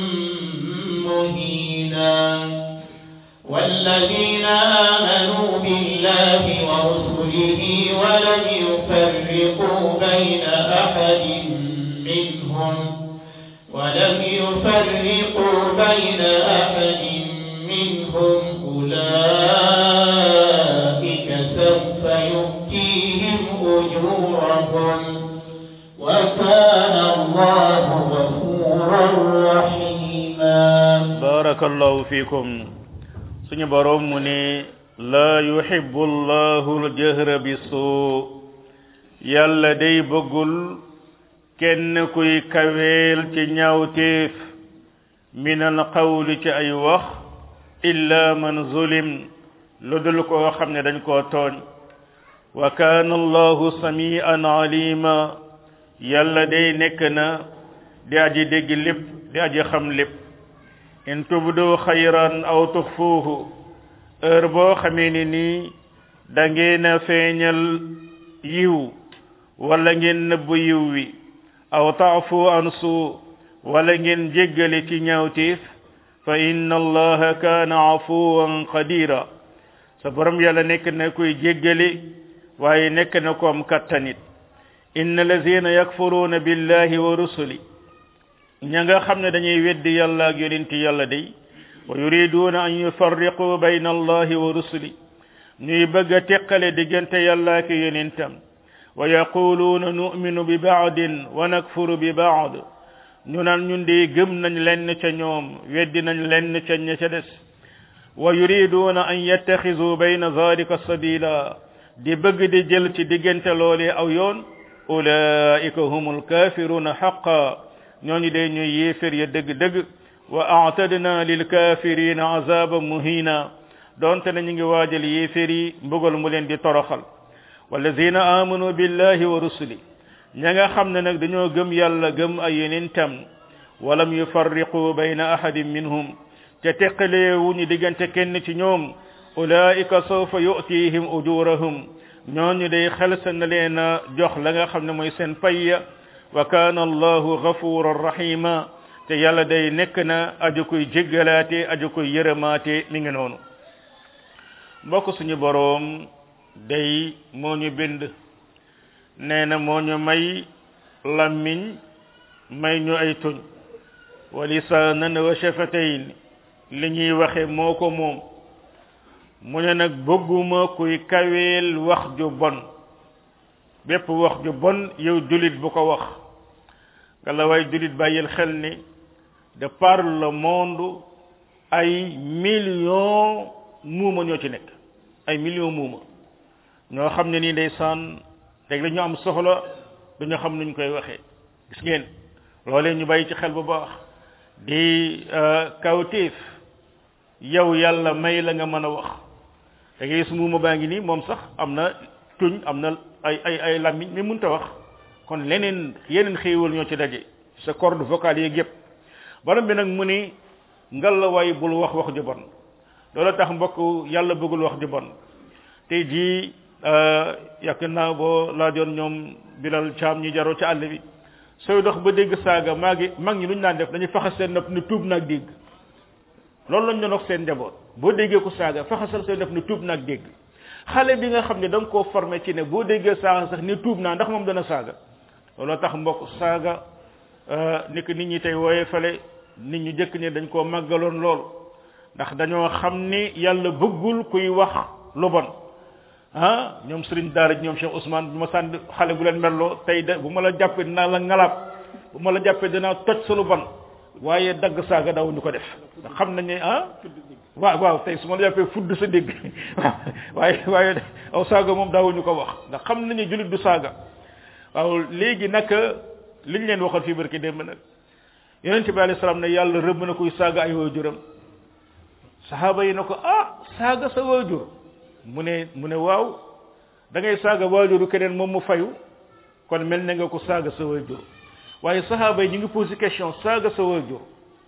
مهينا والذين آمنوا بالله ورسله ولم يفرقوا بين أحد منهم ولم يفرقوا بين أحد منهم أولئك سوف يؤتيهم أجورهم وكان الله غفورا رحيما بارك الله فيكم سني بروم مني لا يحب الله الجهر بالسوء يالا داي بغول kenn kuy kaweel ci ñaawteef min al qawli ci ay wax illa man zulim lu dul koo xam ne dañ koo tooñ wa kaana allahu sami'an alima yàlla day nekk na di aji dégg lépp di aji xam lépp in tubdu xayran aw tuxfuuhu heure boo xamee ni nii da ngeen a feeñal yiw wala ngeen nëbb yiw wi aw ta'fu an su wala ngeen jéggale ci ñaawteef fa inna allaha kaana afuwan qadira sa borom yàlla nekk na koy jéggale waaye nekk na ko am kattanit inna lazina yakfuruna billahi wa rusuli ña nga xam ne dañuy weddi yàlla ak yonenti yàlla day wa yuriduna an yufarriqu bayna allahi wa rusuli ñuy bëgg a teqale diggante yàlla ak yonentam ويقولون نؤمن ببعض ونكفر ببعض ñu naan ñun de gëm nañ lenn ca ñoom weddi nañ lenn ca ña ca des wa yuriduna an yattakhidhu bayna dhalika sabila di bëgg di jël ci diggante loolee aw yoon ulaika humul kafiruna haqqan ñooñu de ñuy yéefér ya dëgg dëgg wa a'tadna lil kafirina azaban muhina donte ne ñu ngi waajal yéeféer yi mbugal mu leen di toroxal walladina amanu billahi wa rusuli ña nga xam ne nag dañoo gëm yàlla gëm ay yonentam walam yufarriqu bayna ahadin minhum te teqaleewu ñu diggante kenn ci ñoom ulaika sawfa yu'tihim ujurahum ñooñu day xelsa na leen a jox la nga xam ne mooy seen payya wa kana allahu ghafuran rahima te yàlla day nekk na aju koy jéggalaate aju koy yërëmaate mi ngi noonu mbokk suñu boroom day moo ñu bind nee na moo ñu may lammiñ may ñu ay tuñ wa lisaanan wa shafatayn li ñuy waxe moo ko moom mu ne nag bëgguma kuy kaweel wax ju bon bépp wax ju bon yow julit bu ko wax nga la way julit bàyyil xel ni de par le monde ay millions muuma ñoo ci nekk ay millions muuma ñoo xam ne nii ndeysaan rek la ñu am soxla duñu xam nuñ koy waxee gis ngeen loolee ñu bàyyi ci xel bu baax di kawtéef yow yàlla may la nga mën a wax da ngay gis muuma baa ngi nii moom sax am na tuñ am na ay ay ay làmmiñ mais mënut a wax kon leneen yeneen xéewal ñoo ci daje sa corde vocale yeeg yëpp borom bi nag mu ni ngal la waay bul wax wax ju bon loolu tax mbokk yàlla bëggul wax ju bon tey jii yaakaar naa boo laajoon ñoom bilal caam ñi jaroo ci àll bi sooy dox ba dégg saaga maa ngi mag ñi luñ naan def dañuy faxas seen nopp ni tuub naag dégg loolu lañ doon wax seen njaboot boo déggee ko saaga faxasal seen nopp ni tuub naag dégg xale bi nga xam ne da nga koo formé ci ne boo déggee saaga sax ni tuub naa ndax moom dana saaga looloo tax mbokk saaga ni ko nit ñi tey wooyee fale nit ñu jëkk ne dañ koo màggaloon lool ndax dañoo xam ni yàlla bëggul kuy wax lu bon ah ñoom sëriñ daara ñoom Cheikh Ousmane bu ma sànni xale bu leen merloo tey de bu ma la jàppee dinaa la ngalaab bu ma la jàppee dinaa toj sa lu bon waaye dagg saaga daawuñu ko def ndax xam nañ ne ah waaw waaw tey su ma la jàppee fudd sa dégg waaye waaye aw saaga moom daawuñu ko wax ndax xam nañu jullit du saaga waaw léegi nag liñ leen waxal fii barki démb nag yonente bi alayhi salaam ne yàlla rëbb na kuy saaga ay waajuram saxaaba yi na ko ah saaga sa waajur mu ne mu ne waaw da ngay saaga waajuru keneen moom mu fayu kon mel ne nga ko saaga sa waajur waaye saxaaba yi ñu ngi posé question saaga sa waajur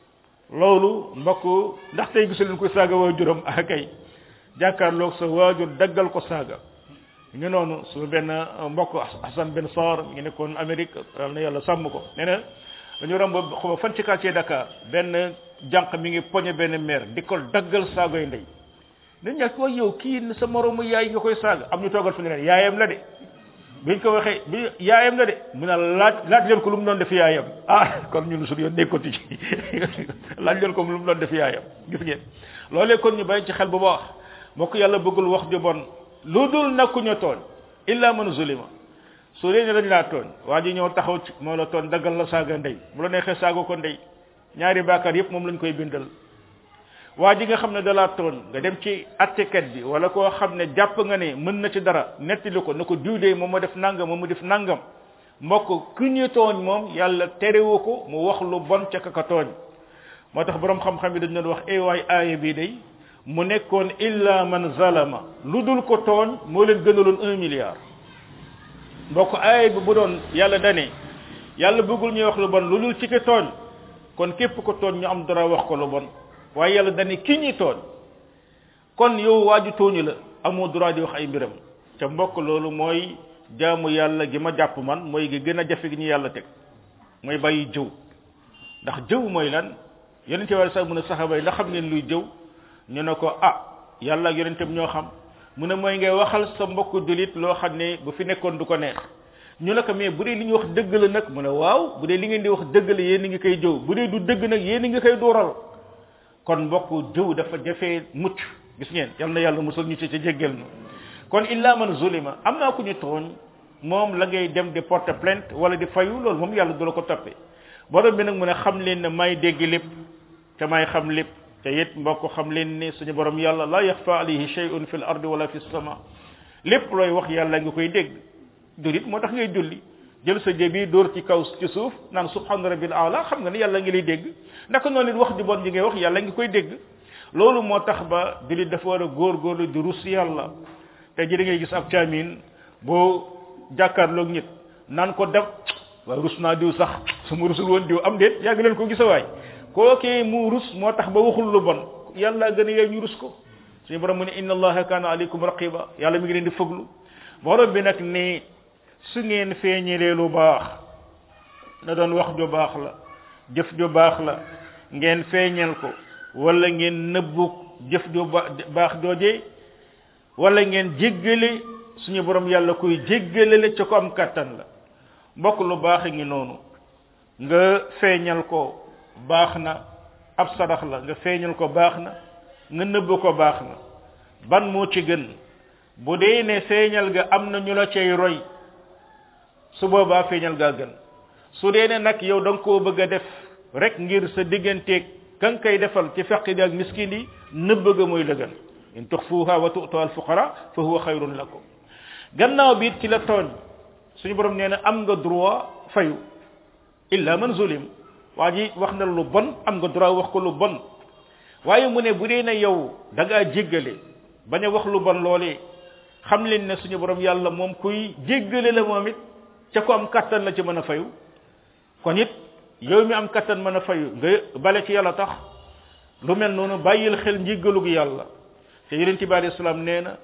loolu mbokk ndax tey gisu leen koy saaga waajuram ah kay jàkkaarloog sa waajur daggal ko saaga ñu noonu su benn mbokk Hassan Ben Sar mi ngi nekkoon Amérique yal na yàlla sàmm ko nee na dañu romb xuma fan ci quartier Dakar benn jànq mi ngi poñe benn maire di ko daggal saagoy ndey dañ ñàkk wax yow kii sa moromu yaay nga koy saaga am ñu toogal fi ne yaayam la de biñ ko waxee bi yaayam la de mu ne laaj laaj leen ko lu mu doon def yaayam ah kon ñun suñu yoon nekkatu ci laaj leen ko lu mu doon def yaayam gis ngeen loolee kon ñu bàyyi ci xel bu baax moo ko yàlla bëggul wax ju bon lu dul nakkuñu tooñ illa man zulima su dee ne dañ laa tooñ waa ji ñëw taxaw ci moo la tooñ daggal la saaga ndey bu la neexee saaga ko ndey ñaari baakaar yépp moom lañ koy bindal waa ji nga xam ne da laa tooñ nga dem ci attekat bi wala koo xam ne jàpp nga ne mën na ci dara nettali ko na ko diwdee moom ma def nangam moom mu def nangam mbokk ku ñu tooñ moom yàlla terewu ko mu wax lu bon ca kaka tooñ moo tax borom xam-xam yi dañ doon wax ay waay aaya bii day mu nekkoon illa man zalama lu dul ko tooñ moo leen gënaloon un milliard mbokk aaya bi bu doon yàlla dane yàlla bëggul ñuy wax lu bon lu dul ci ki tooñ kon képp ko tooñ ñu am dara wax ko lu bon waaye yàlla dane ki ñi tooñ kon yow waaju tooñu la amoo droit di wax ay mbiram ca mbokk loolu mooy jaamu yàlla gi ma jàpp man mooy gi gën a jafe gi ñu yàlla teg mooy bàyyi jëw ndax jëw mooy lan yonente wala sax mu ne saxaaba yi ndax xam ngeen luy jëw ñu ne ko ah yàlla ak yonentam ñoo xam mu ne mooy ngay waxal sa mbokk julit loo xam ne bu fi nekkoon du ko neex ñu ne ko mais bu dee li ñu wax dëgg la nag mu ne waaw bu dee li ngeen di wax dëgg la yéen a ngi koy jëw bu dee du dëgg nag yéen a ngi koy dooral kon mbokk jëw dafa jafee mucc gis ngeen yal na yàlla musal ñu ci ci jéggal na kon illa man zulima am naa ku ñu tooñ moom la ngay dem di porter plainte wala di fayu loolu moom yàlla du la ko toppee borom bi nag mu ne xam leen ne may dégg lépp te may xam lépp te it mbokk xam leen ne suñu borom yàlla la yaxfa alayhi shay'un fil ardi wala fis sama lépp looy wax yàlla nga koy dégg julit moo tax ngay julli jël sa jëbi dóor ci kaw ci suuf naan subhana rabbil aala xam nga ni yàlla ngi lay dégg naka noonu it wax di bon ji ngay wax yàlla ngi koy dégg loolu moo tax ba jullit dafa war a góorgóorlu di rus yàlla te ji da ngay gis ab caamin boo jàkkaarloog nit naan ko def waaye rus naa diw sax su ma rusul woon diw am déet yaa ngi leen ko gisa waay kookee mu rus moo tax ba waxul lu bon yàlla gën a yee ñu rus ko suñu borom mu ne inna allaha kaana alaykum raqiba yàlla mi ngi leen di fëglu borom bi nag ni su ngeen feeñalee lu baax na doon wax ju baax la jëf ju baax la ngeen feeñal ko wala ngeen nëbbu jëf ju baax jooje wala ngeen jéggale suñu borom yàlla kuy jéggale la ca ko am kàttan la mbokk lu baax ngi noonu nga feeñal ko baax na ab sadax la nga feeñal ko baax na nga nëbb ko baax na ban moo ci gën bu dee ne feeñal ga am na ñu la cay roy su boobaa feeñal gaa gën su dee ne nag yow da nga koo bëgg a def rek ngir sa digganteeg ka nga koy defal ci faqir ak miskin yi nëbb ga mooy la gën in tuxfuha wa tu'tuha al fuqara fa huwa xayrun lakum gannaaw bi ci la tooñ suñu borom nee na am nga droit fayu illa man zulim waa ji wax na lu bon am nga droit wax ko lu bon waaye mu ne bu dee ne yow da ngaa jéggale bañ a wax lu bon loolee xam leen ne suñu borom yàlla moom kuy jéggale la moom it ca ko am kattan la ci mën a fayu kon it yow mi am kattan mën a fayu nga bale ci yàlla tax lu mel noonu bàyyil xel njéggalug yàlla te yonent bi alayhi salaam nee na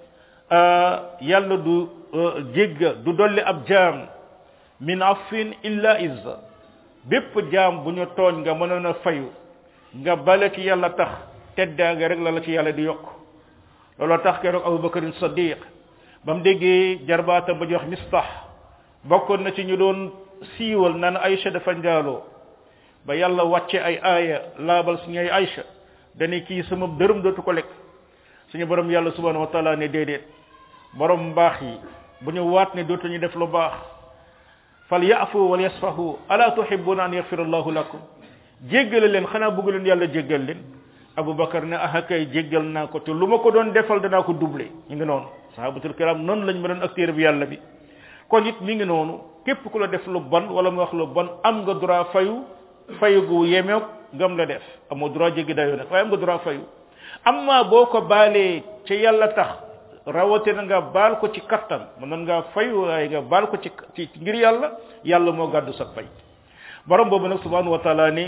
yàlla du jégga du dolli ab jaam min affin illa izza bépp jaam bu ñu tooñ nga mënoon a fayu nga bale ci yàlla tax teddaa nga rek la la ci yàlla di yokk looloo tax keroog Abu Bakr Siddiq ba mu déggee jarbaata ba jox Mistah bokkoon na ci ñu doon siiwal naan Aïcha dafa njaaloo ba yàlla wàcce ay aaya laabal suñu ay Aïcha dañuy kii sama dërëm dootu ko lekk suñu borom yàlla subhanahu wa taala ne déedéet borom mbaax yi bu ñu waat ne dootuñu def lu baax fal ya'fu wal yasfahu ala tuhibbuna an yaghfira allahu lakum jéggale leen xanaa bëgg leen yàlla jéggal leen Abubakar ne ah kay jéggal naa ko te lu ma ko doon defal danaa ko doublé ñu ngi noonu sahabatul kiram noonu lañ ma doon ak téere bi yàlla bi kon it mi ngi noonu képp ku la def lu bon wala mu wax lu bon am nga droit fayu fayu gu yemeeg ngam la def amoo droit jéggi dayoo nag waaye am nga droit fayu amma boo ko baalee ci yàlla tax rawatina nga baal ko ci kattan mën ngaa fayu waaye nga baal ko ci ci ngir yàlla yàlla moo gàddu sa fay borom boobu nag subhanahu wa taala ni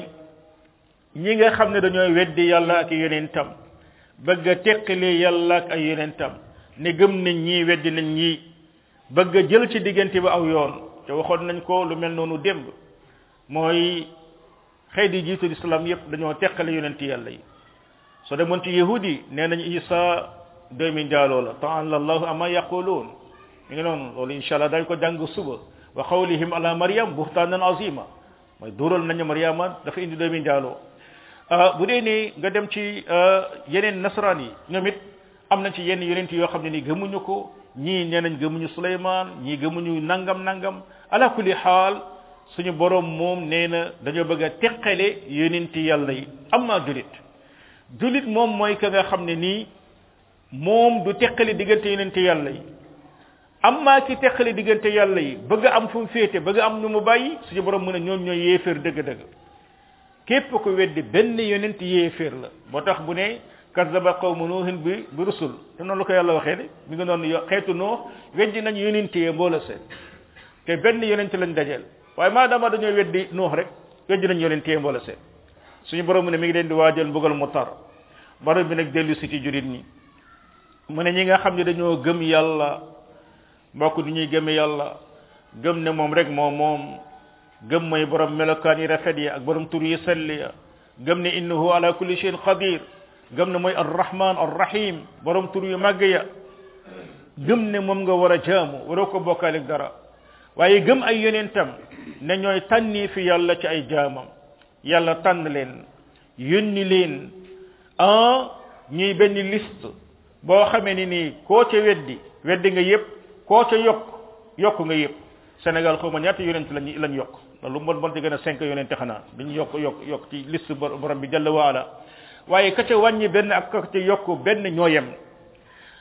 ñi nga xam ne dañooy weddi yàlla ak yonentam bëgg a teqale yàlla ak ay yonentam ne gëm nañ ñii weddi nañ ñii bëgg a jël ci diggante ba aw yoon te waxoon nañ ko lu mel noonu démb mooy xëy di jiitu islam yépp dañoo teqale yonent yàlla yi soo demoon ci yahudi nee nañ isa doomi njaaloo la ta'ala allahu amma yaqulun mi ngi noonu loolu insha allah dañ ko jàng suba wa qawlihim ala maryam buhtanan azima mooy duural nañu maryama dafa indi doomi njaaloo bu dee ni nga dem ci yeneen nasaraan yi ñoom it am na ci yenn yonent yoo xam ne ni gëmuñu ko ñii nee nañ gëmuñu Suleymaan ñii gëmuñu nangam nangam ala kulli xaal suñu borom moom nee na dañoo bëgg a teqale yonenti yàlla yi amma julit julit moom mooy ka nga xam ne nii moom du teqale diggante yonenti yàlla yi amma ki teqale diggante yàlla yi bëgg am fu mu féete bëgg am nu mu bàyyi suñu borom mu ne ñoom ñooy yéeféer dëgg-dëgg képp ko weddi benn yonent yéeféer la moo tax bu ne kazaba qawmu nuuhin bi bi rusul te noonu la ko yàlla waxee de mi nga noonu xeetu noo weddi nañ yonent yee mboola seen te benn yonent lañ dajeel waaye maadaama dañoo weddi nuux rek weddi nañ yonent yee mboola seen suñu borom mu ne mi ngi leen di waajal mbugal mu tar borom bi nag dellu si ci jurit ñi mu ne ñi nga xam ne dañoo gëm yàlla mbokk du ñuy gëm yàlla gëm ne moom rek moom moom gëm mooy borom melokaan yi rafet yi ak borom tur yi sell ya gëm ne innahu ala kulli shay'in qadir gëm ne mooy arrahman arrahim borom tur yu màgg ya gëm ne moom nga war a jaamu waroo ko bokkaale dara waaye gëm ay yonentam ne ñooy tànni fi yàlla ci ay jaamam yàlla tànn leen yónni leen ah ñuy benn liste boo xamee ni nii koo ca weddi weddi nga yëpp koo ca yokk yokk nga yëpp Sénégal xaw ma ñaata yonent lañ lañ yokk lu bon bon ci gën a cinq yonent xanaa dañu yokk yokk yokk ci liste borom bi jalla waala waaye ka ca wàññi benn ak ka ca yokk benn ñoo yem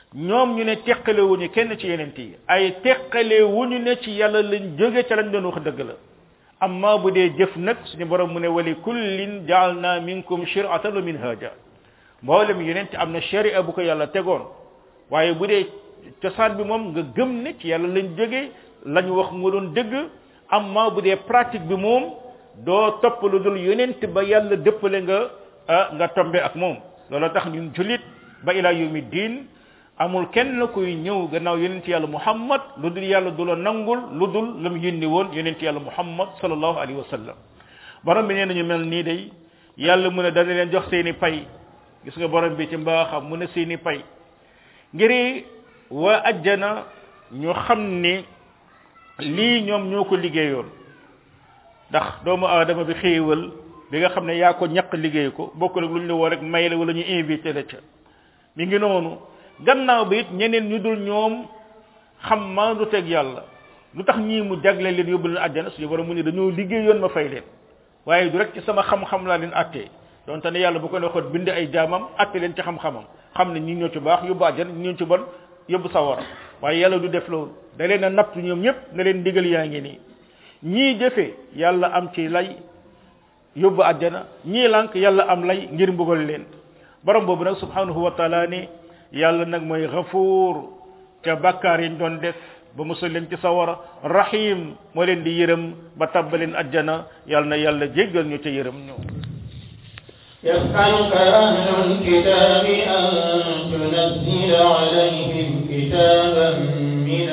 ñoom ñu ne teqale wuñu kenn ci yonent yi ay teqale wuñu ne ci yàlla lañ jóge ca lañ doon wax dëgg la amma bu dee jëf nag suñu borom mu ne wali kullin jaalna minkum shir'atan wa minhaja mboolem yonent am na sharia bu ko yàlla tegoon waaye bu dee cosaan bi moom nga gëm ne ci yàlla lañ jóge lañ wax mu doon dëgg amma bu dee pratique bi moom doo topp lu dul yonent ba yàlla dëppale nga nga tombe ak moom loolu tax ñun julit ba ila yawmi diin amul kenn kuy ñëw gannaaw yonent yàlla muhammad lu dul yàlla du la nangul lu dul la mu yónni woon yonent yàlla muhammad sallallahu alayhi wa sallam borom bi nee nañu mel nii day yàlla mu ne dana leen jox seeni pay gis nga borom bi ci mbaaxam mu ne seeni pay ngir waa ajjana ñu xam ni lii ñoom ñoo ko liggéeyoon ndax doomu aadama bi xéewal bi nga xam ne yaa ko ñaq liggéey ko bokkul ak lu ñu la woo rek may la wala ñu invité la ca mi ngi noonu gannaaw bi it ñeneen ñu dul ñoom xam maa du teg yàlla lu tax ñii mu jagle leen yóbbu leen àjjana suñu borom mu ne dañoo liggéeyoon ma fay leen waaye du rek ci sama xam-xam laa leen attee donte ne yàlla bu ko neexoon bind ay jaamam atte leen ci xam-xamam xam ne ñi ñoo ci baax yóbbu àjjana ñi ñoo ci bon yóbbu sawara waaye yàlla du def loolu da leen a natt ñoom ñëpp ne leen digal yaa ngi nii ñii jëfe yàlla am ci lay yóbbu àjjana ñii lànk yàlla am lay ngir mbugal leen borom boobu nag subhanahu wa taala ni yàlla nag mooy ghafuur ca bàkkaar yi ñu doon def ba musal leen ci sawara rahim moo leen di yërëm ba tabbaleen àjjana yàlla na yàlla jéggal ñu ca yërëm ñu يسألك أهل الكتاب أن تنزل عليهم كتابا من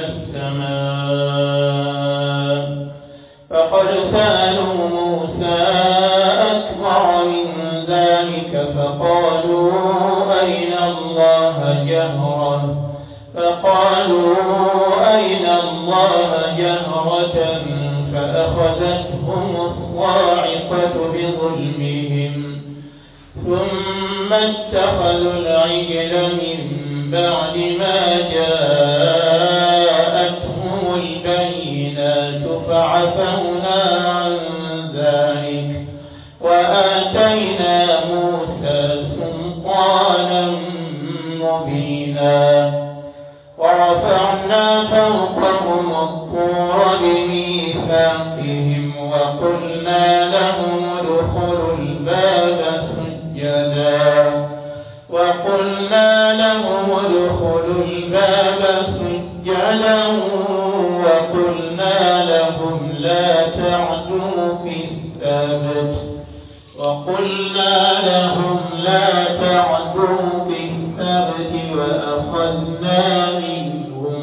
السماء فقد سألوا موسى أكبر من ذلك فقالوا أين الله جهرة فقالوا أين الله جهرة فأخذتهم الصاعقة بظلمهم ثم اتخذوا العجل من بعد ما جاءتهم البينات فعفونا عن ذلك وآتينا موسى سلطانا مبينا ورفعنا فوقهم الطور بميثاقهم وقلنا لهم ادخلوا الباب وقلنا لهم ادخلوا الباب سجدا وقلنا لهم لا تعدوا في السبت وقلنا لهم لا تعدوا في السبت وأخذنا منهم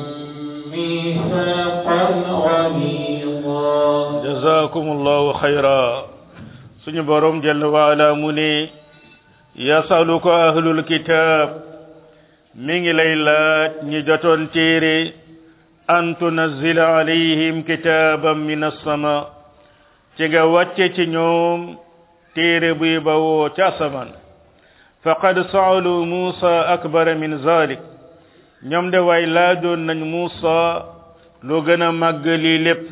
ميثاقا غليظا جزاكم الله خيرا سني بروم جل وعلا مني يسألك أهل الكتاب من ليلات نجتون تيري أن تنزل عليهم كتابا من السماء تيغا واتي نيوم تيري بيباو تاسمان فقد سألوا موسى أكبر من ذلك نيوم دي ويلادون نج موسى لو غنا ماغلي لب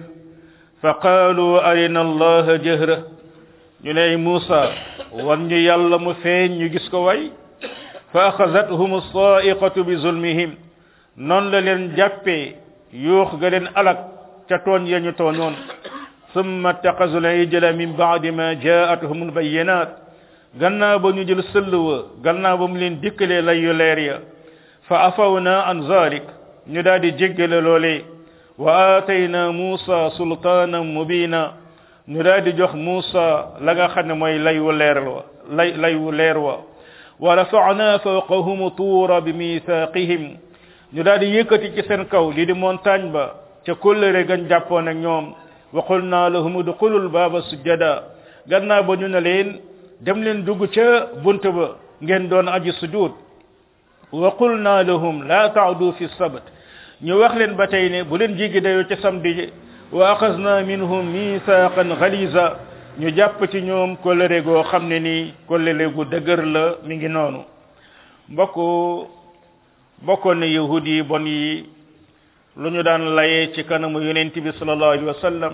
فقالوا أرنا الله جهرة ñu ne Musa wan ñu yàlla mu feeñ ñu gis ko way fa axazathum as-sa'iqatu bi zulmihim non la leen jàppee yuux ga leen alak ca tooñ ya ñu tooñoon summa taqazu al-ijla min ba'di ma ja'atuhum al-bayyinat gannaaw ba ñu jël sëll wa gannaaw ba mu leen dikkalee lay yu leer ya fa afawna an zalik ñu daal di jéggale loolee wa atayna Musa sultanan mubina ñu daal di jox Musa la nga xam ne mooy lay wu leer wa lay lay wu leer wa wa rafa'na fawqahum tuura bi mithaqihim ñu daal di yëkkati ci seen kaw lii di montagne ba ca kóllëre gañ jàppoon ak ñoom wa qulna lahum udkhulul baaba sujjada gannaaw ba ñu ne leen dem leen dugg ca bunt ba ngeen doon aji sujud wa qulna lahum la ta'du fi sabt ñu wax leen ba tey ne bu leen jigi dayoo ca samedi wa akhazna minhum mithaqan ghaliza ñu jàpp ci ñoom kóllëre goo xam ne nii kóllëre gu dëgër la mi ngi noonu mbokk bokkoon ne yahudi yi bon yi lu ñu daan layee ci kanamu yonent bi sallallahu alayhi wa sallam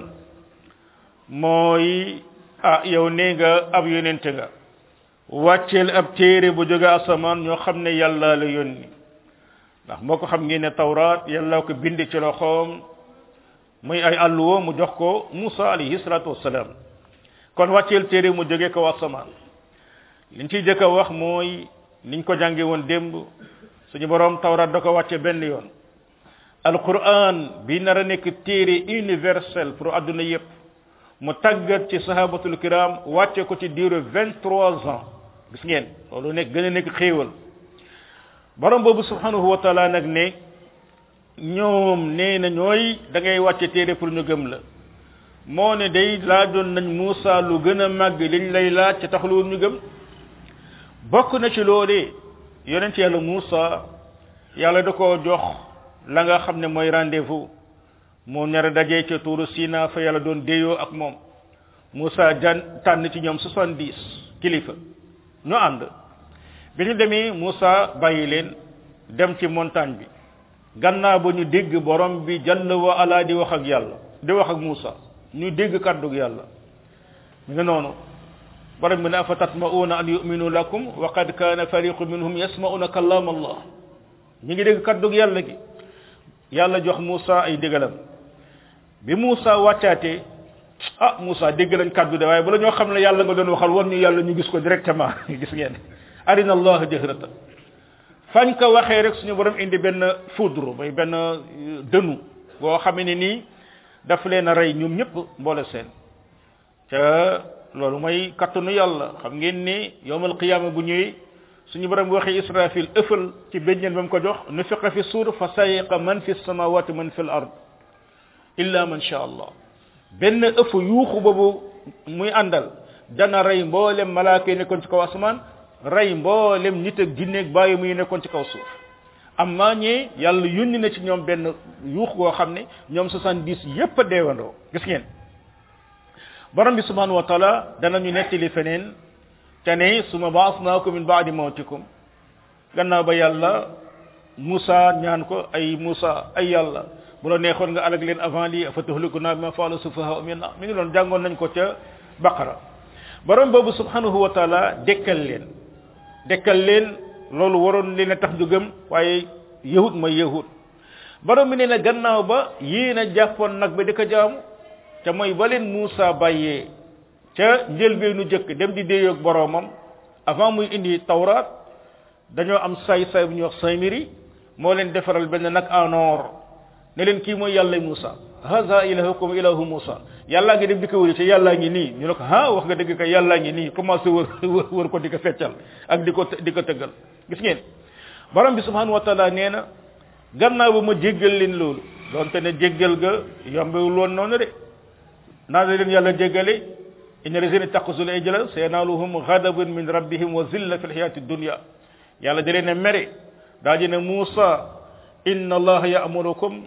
mooy ah yow nee nga ab yonent nga wàcceel ab téere bu jóge asamaan ñoo xam ne yàlla la yónni ndax moo ko xam ngeen ne tawraat yàlla ko bind ci loxoom muy ay àlluwa mu jox ko Musa alayhi salatu wassalam kon wàcceel téere mu jóge ko asamaan liñ ciy jëkk a wax mooy niñ ko jànge woon démb suñu borom tawraat da ko wàcce benn yoon alquran bi nar a nekk téere universel pour adduna yépp mu tàggat ci sahabatul kiram wàcce ko ci diiru vingt-trois ans gis ngeen loolu nekk gën a nekk xéewal borom boobu subhanahu wa taala nag ne ñoom nee na ñooy da ngay wàcce téere pour ñu gëm la moo ne day laajoon nañ Muusa lu gën a màgg liñ lay laaj ci taxul woon ñu gëm bokk na ci loolee yonent yàlla Muusa yàlla da koo jox la nga xam ne mooy rendez-vous moom ñara dajee ca tuuru Sina fa yàlla doon déyoo ak moom Muusa jan tànn ci ñoom soixante-dix kilifa ñu ànd bi ñu demee Muusa bàyyi leen dem ci montagne bi gannaaw ba ñu dégg borom bi jalla wa ala di wax ak yàlla di wax ak Muusa ñu dégg kàddug yàlla mi nga noonu borom bi ne afa tatma'una an yu'minu lakum wa qad kana fariqun minhum yasma'una kalam Allah ñu ngi dégg kàddug yàlla gi yàlla jox Muusa ay digalam bi Muusa wàccaatee ah Muusa dégg lañ kàddu de waaye bu la ñoo xam ne yàlla nga doon waxal war ñu yàlla ñu gis ko directement gis ngeen arina Allah jahratan fañ ko waxee rek suñu borom indi benn foudre mooy benn dënu boo xam ne nii daf leen a rey ñoom ñëpp mboole seen ca loolu mooy kattanu yàlla xam ngeen ni yawmal qiyaama bu ñëwee suñu borom waxee Israfil ëffal ci béjjén ba mu ko jox nufiqa fi suur fa sayiqa man fi samawati man fi l ard illa man sha allah benn ëff yuuxu boobu muy àndal dana rey mboolem malaaka yi nekkoon ci kaw asamaan rey mboolem nit ak jinne ak bàyyi muy nekkoon ci kaw suuf amma ñee yàlla yónni na ci ñoom benn yuux goo xam ne ñoom soixante-dix yépp a deewandoo gis ngeen borom bi subhanahu wa taala danañu nettali feneen te ne suma baasnaakum min baadi mawtikum gannaaw ba yàlla Musa ñaan ko ay Musa ay yàlla bu la neexoon nga alag leen avant lii fa tuhlikuna bima fa'ala sufahaa minna mi ngi doon jàngoon nañ ko ca Baqara borom boobu subhanahu wa taala dekkal leen dekkal leen loolu waroon leen a tax ñu gëm waaye yahud mooy yahud borom bi nee na gannaaw ba yéen a jàppoon nag ba di ko jaamu te mooy ba leen Muusa bàyyee ca njëlbeenu jëkk dem di déeyoog boromam avant muy indi tawraat dañoo am say say bu ñuy wax Samiri moo leen defaral benn nag en or ne leen kii mooy yàlla Muusa haza ilahukum ilahu Muusa yàllaa ngi dem di ko wëri te yàllaa ngi nii ñu ne ko ah wax nga dëgg kay yàllaa ngi nii commencé wër wër ko di ko feccal ak di ko di ko tëggal gis ngeen borom bi subhanahu wa taala nee na gannaaw ba ma jéggal leen loolu donte ne jéggal ga yombewul woon noonu de naa leen yàlla jéggale inna lazina taqasul ijla sayanaaluhum ghadabun min rabbihim wa zilla fi lxayaati dunya yàlla da leen a mere daa di ne Muusa inna allaha ya'murukum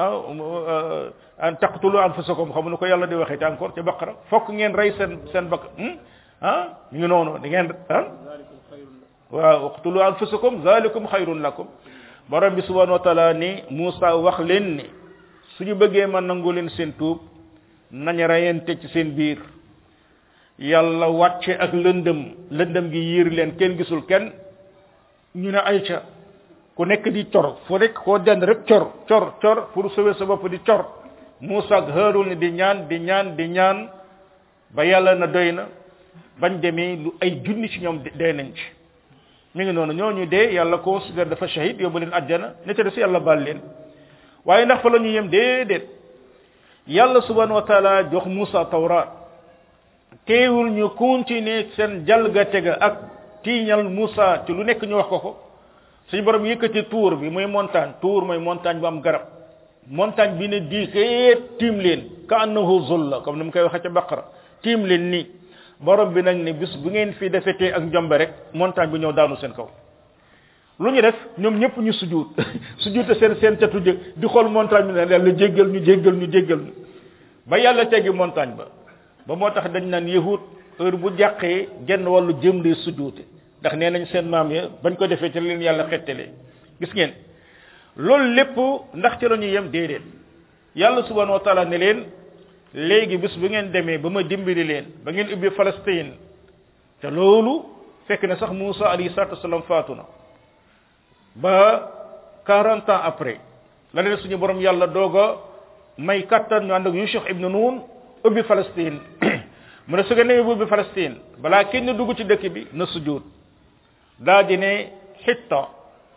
an taqtulu anfusakum xam nu ko yàlla di waxee te encore ci Baqara fokk ngeen rey seen seen bakk ah ñu ngi noonu da ngeen ah waaw uqtulu anfusakum zalikum xayrun lakum borom bi subhanahu wa taala ni Muusa wax leen ni suñu bëggee ma nangu leen seen tuub nañ reyante ci seen biir yàlla wàcce ak lëndëm lëndëm gi yiir leen kenn gisul kenn ñu ne ayca ku nekk di cor fu nekk koo dend rek cor cor cor pour sauver sa bopp di cor Muusa ak Haarun ni di ñaan di ñaan di ñaan ba yàlla na doy na bañ demee lu ay junni ci ñoom dee nañ ci mi ngi noonu ñooñu dee yàlla considère dafa shahid yóbbu leen àjjana ne ca des yàlla baal leen waaye ndax fa la ñu yem déedéet yàlla subhanahu wa taala jox Muusa tawraat teewul ñu continuer seen jalgate ga ak tiiñal Muusa ci lu nekk ñu wax ko ko suñu borom yëkkati tuur bi mooy montagne tuur mooy montagne bu am garab montagne bi ne di xeet tiim leen ka annahu zulla comme ni mu koy waxee ca Baqara tiim leen nii borom bi nag ne bis bu ngeen fi defetee ak njombe rek montagne bi ñëw daanu seen kaw lu ñu def ñoom ñëpp ñu sujjuut sujjuute seen seen catu jë di xool montagne bi ne yàlla jéggal ñu jéggal ñu jéggal ñu ba yàlla teggi montagne ba ba moo tax dañ naan yahud heure bu jàqee genn wàllu jëm de sujjuute ndax nee nañ seen maam ya bañ ko defee ci leen yàlla xettalee gis ngeen loolu lépp ndax ci la ñuy yem déedéet yàlla subhanahu wa taala ne leen léegi bis bu ngeen demee ba ma dimbali leen ba ngeen ubbi Palestine te loolu fekk na sax Muusa alayhi salaatu wasalaam faatu na ba quarante ans après la leen suñu borom yàlla doog a may kattan ñu ànd ak Yusuf ibn Nun ubbi Palestine mu ne su ngeen nee ubbi Palestine balaa kenn dugg ci dëkk bi na sujud daa di ne xitta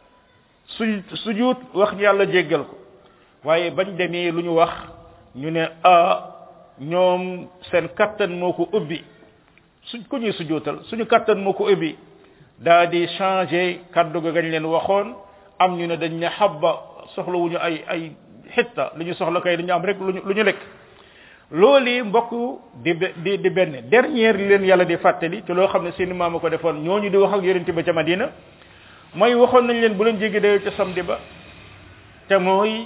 su sujud wax yàlla jéggal ko waaye bañ demee lu ñu wax ñu ne a ñoom seen kattan moo ko ubbi suñ ko ñuy sujootal suñu kattan moo ko ubbi daa di changé kaddu ga gañ leen waxoon am ñu ne dañ ne xabba soxlawuñu ay ay xitta lu ñu soxla kay dañu am rek luñu lu ñu lekk loolu mbokk di di di benn dernière li leen yàlla di fàttali te loo xam ne seen maama ko defoon ñooñu di wax ak yonente ba ca Madina mooy waxoon nañ leen bu leen jéggi dayoo ca samedi ba te mooy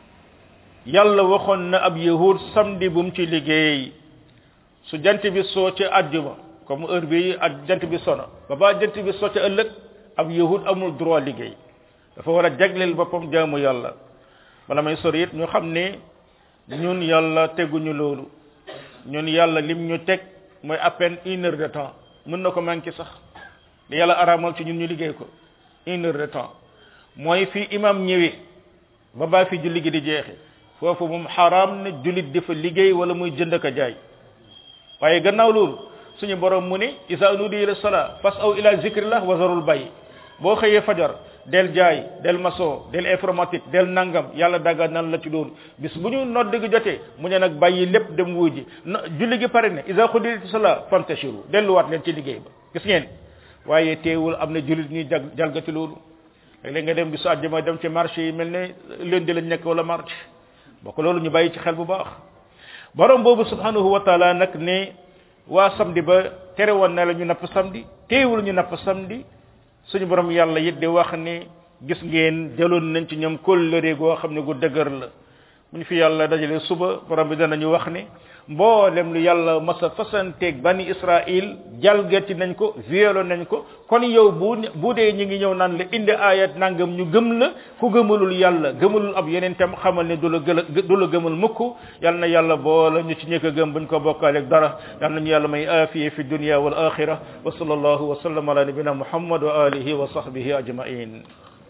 yàlla waxoon na ab yahud samedi bu mu ci liggéey su jant bi soo ca àjjuma comme heure bi ak jant bi sona ba ba jant bi soo ca ëllëg ab yahud amul droit liggéey dafa war a jagleel boppam jaamu yàlla bala may sori it ñu xam ne ñun yàlla teguñu loolu ñun yàlla lim ñu teg mooy à peine une heure de temps mën na ko manqué sax di yàlla araamal ci ñun ñu liggéey ko une heure de temps mooy fii imam ñëwee ba baa fi julli gi di jeexe foofu moom xaraam ne jullit di fa liggéey wala muy jënd ka jaay waaye gannaaw loolu suñu borom mu ne isa nudiya ila salaa fas aw ila zikrillah wa zarul bay boo xëyee fajar del jaay del maçon del informatique del nangam yàlla dagga nan la ci doon bis bu ñu nodd gi jotee mu ne nag bàyyi lépp dem wuy ji julli gi pare ne isa xudiyat salaa fantashiru delluwaat leen ci liggéey ba gis ngeen waaye teewul am na jullit ñuy jag jalgati loolu léeg-léeg nga dem bisu àjjuma dem ci marché yi mel ne lundi lañ nekk wala marché bokk loolu ñu bàyyi ci xel bu baax borom boobu subhanahu wa taala nag ne waa samedi ba tere woon na la ñu napp samedi teewul ñu napp samedi suñu borom yàlla it di wax ne gis ngeen jëloon nañ ci ñoom kóllëre goo xam ne gu dëgër la mu ñu fi yàlla dajale suba borom bi danañu wax ne mboolem lu yàlla masa fasanteeg bani Israël jalgati nañ ko violé nañ ko kon yow bu bu dee ñi ngi ñëw naan la indi ayat nangam ñu gëm la ku gëmalul yàlla gëmalul ab yeneen tam xamal ne du la gëla du la gëmal mukk yal na yàlla boole ñu ci ñëkk a gëm buñ ko bokkaaleeg dara yal nañu yàlla may aafiya fi dunya wal axira wa sallallahu wa sallam ala nabina muhammad wa alihi wa sahbihi ajmain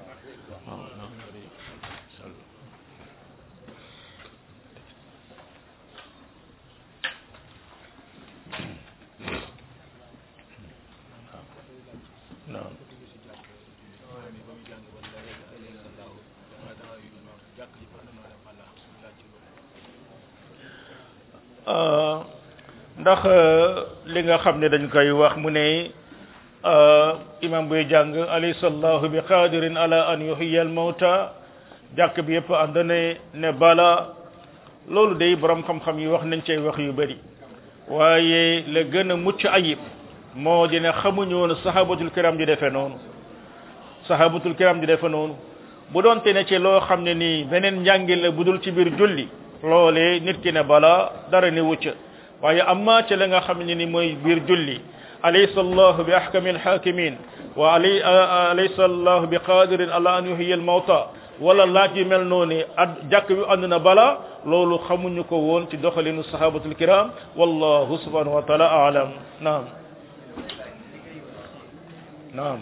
ndax li nga xam ne dañ koy wax mu ne imam buy jàng alaysa allahu bi qadirin ala an yuhyiya al mawta jàkk bi yëpp ànd ne ne bala loolu day borom xam-xam yi wax nañ cay wax yu bari waaye la gën a mucc ayib moo di ne xamuñu woon sahabatul kiram di defe noonu sahabatul kiram di defe noonu bu doon te ne ci loo xam ne nii beneen njàngil la budul ci biir julli loolee nit ki ne bala dara ne wucca waaye amma ci la nga xam ne ni mooy biir julli alaysa allahu bi ahkamil hakimin wa alay alaysa allahu bi qadirin ala an yuhyiya al mawta wala laaj yu mel noonu ad jàkk bi ànd na bala loolu xamuñu ko woon ci doxalinu sahabatul kiram wallahu subhanahu wa taala aalam naam naam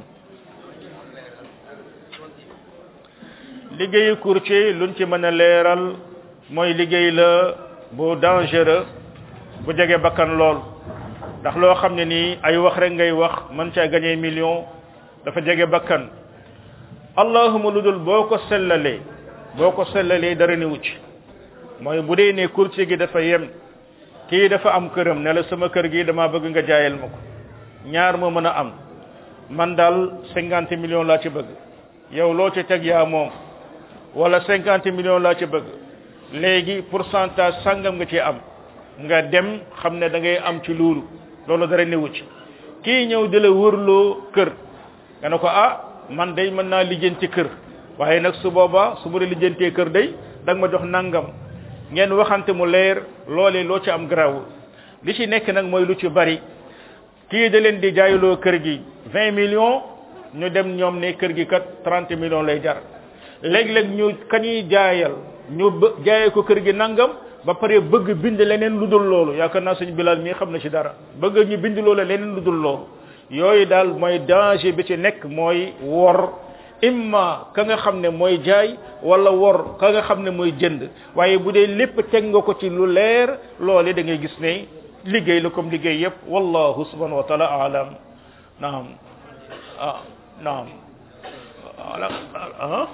liggéeyu courtier luñ ci mën a leeral mooy liggéey la bu dangereux bu jege bakkan lool ndax loo xam ne nii ay wax rek ngay wax mën caa gagné million dafa jege bakkan allahuma lu dul boo ko sellalee boo ko sellalee dara ne wucc mooy bu dee ne courtier gi dafa yem kii dafa am këram ne la sama kër gi dama bëgg nga jaayal ma ko ñaar moo mën a am man daal cinquante millions laa ci bëgg yow loo ci teg yaa moom wala cinquante millions laa ci bëgg léegi pourcentage sangam nga ci am nga dem xam ne da ngay am ci loolu loolu dara newu ci kii ñëw di la wërloo kër nga ne ko ah man day mën naa lijjanti kër waaye nag su boobaa su ma lijjantee kër day da nga ma jox nangam ngeen waxante mu leer loolee loo ci am garaawul li ci nekk nag mooy lu ci bari kii da leen di jaayuloo kër gi vingt millions ñu dem ñoom ne kër gi kat trente millions lay jar léeg-léeg ñu kañuy jaayal ñu jaayee ko kër gi nangam ba pare bëgg bind leneen lu dul loolu yaakaar naa suñu bilal mii xam na ci dara bëgg ñu bind loolu leneen lu dul loolu yooyu daal mooy danger bi ci nekk mooy wor imma ka nga xam ne mooy jaay wala wor ka nga xam ne mooy jënd waaye bu dee lépp teg nga ko ci lu leer loole da ngay gis ne liggéey la comme liggéey yépp wallahu subhanahu wa taala aalam naam ah naam ala ah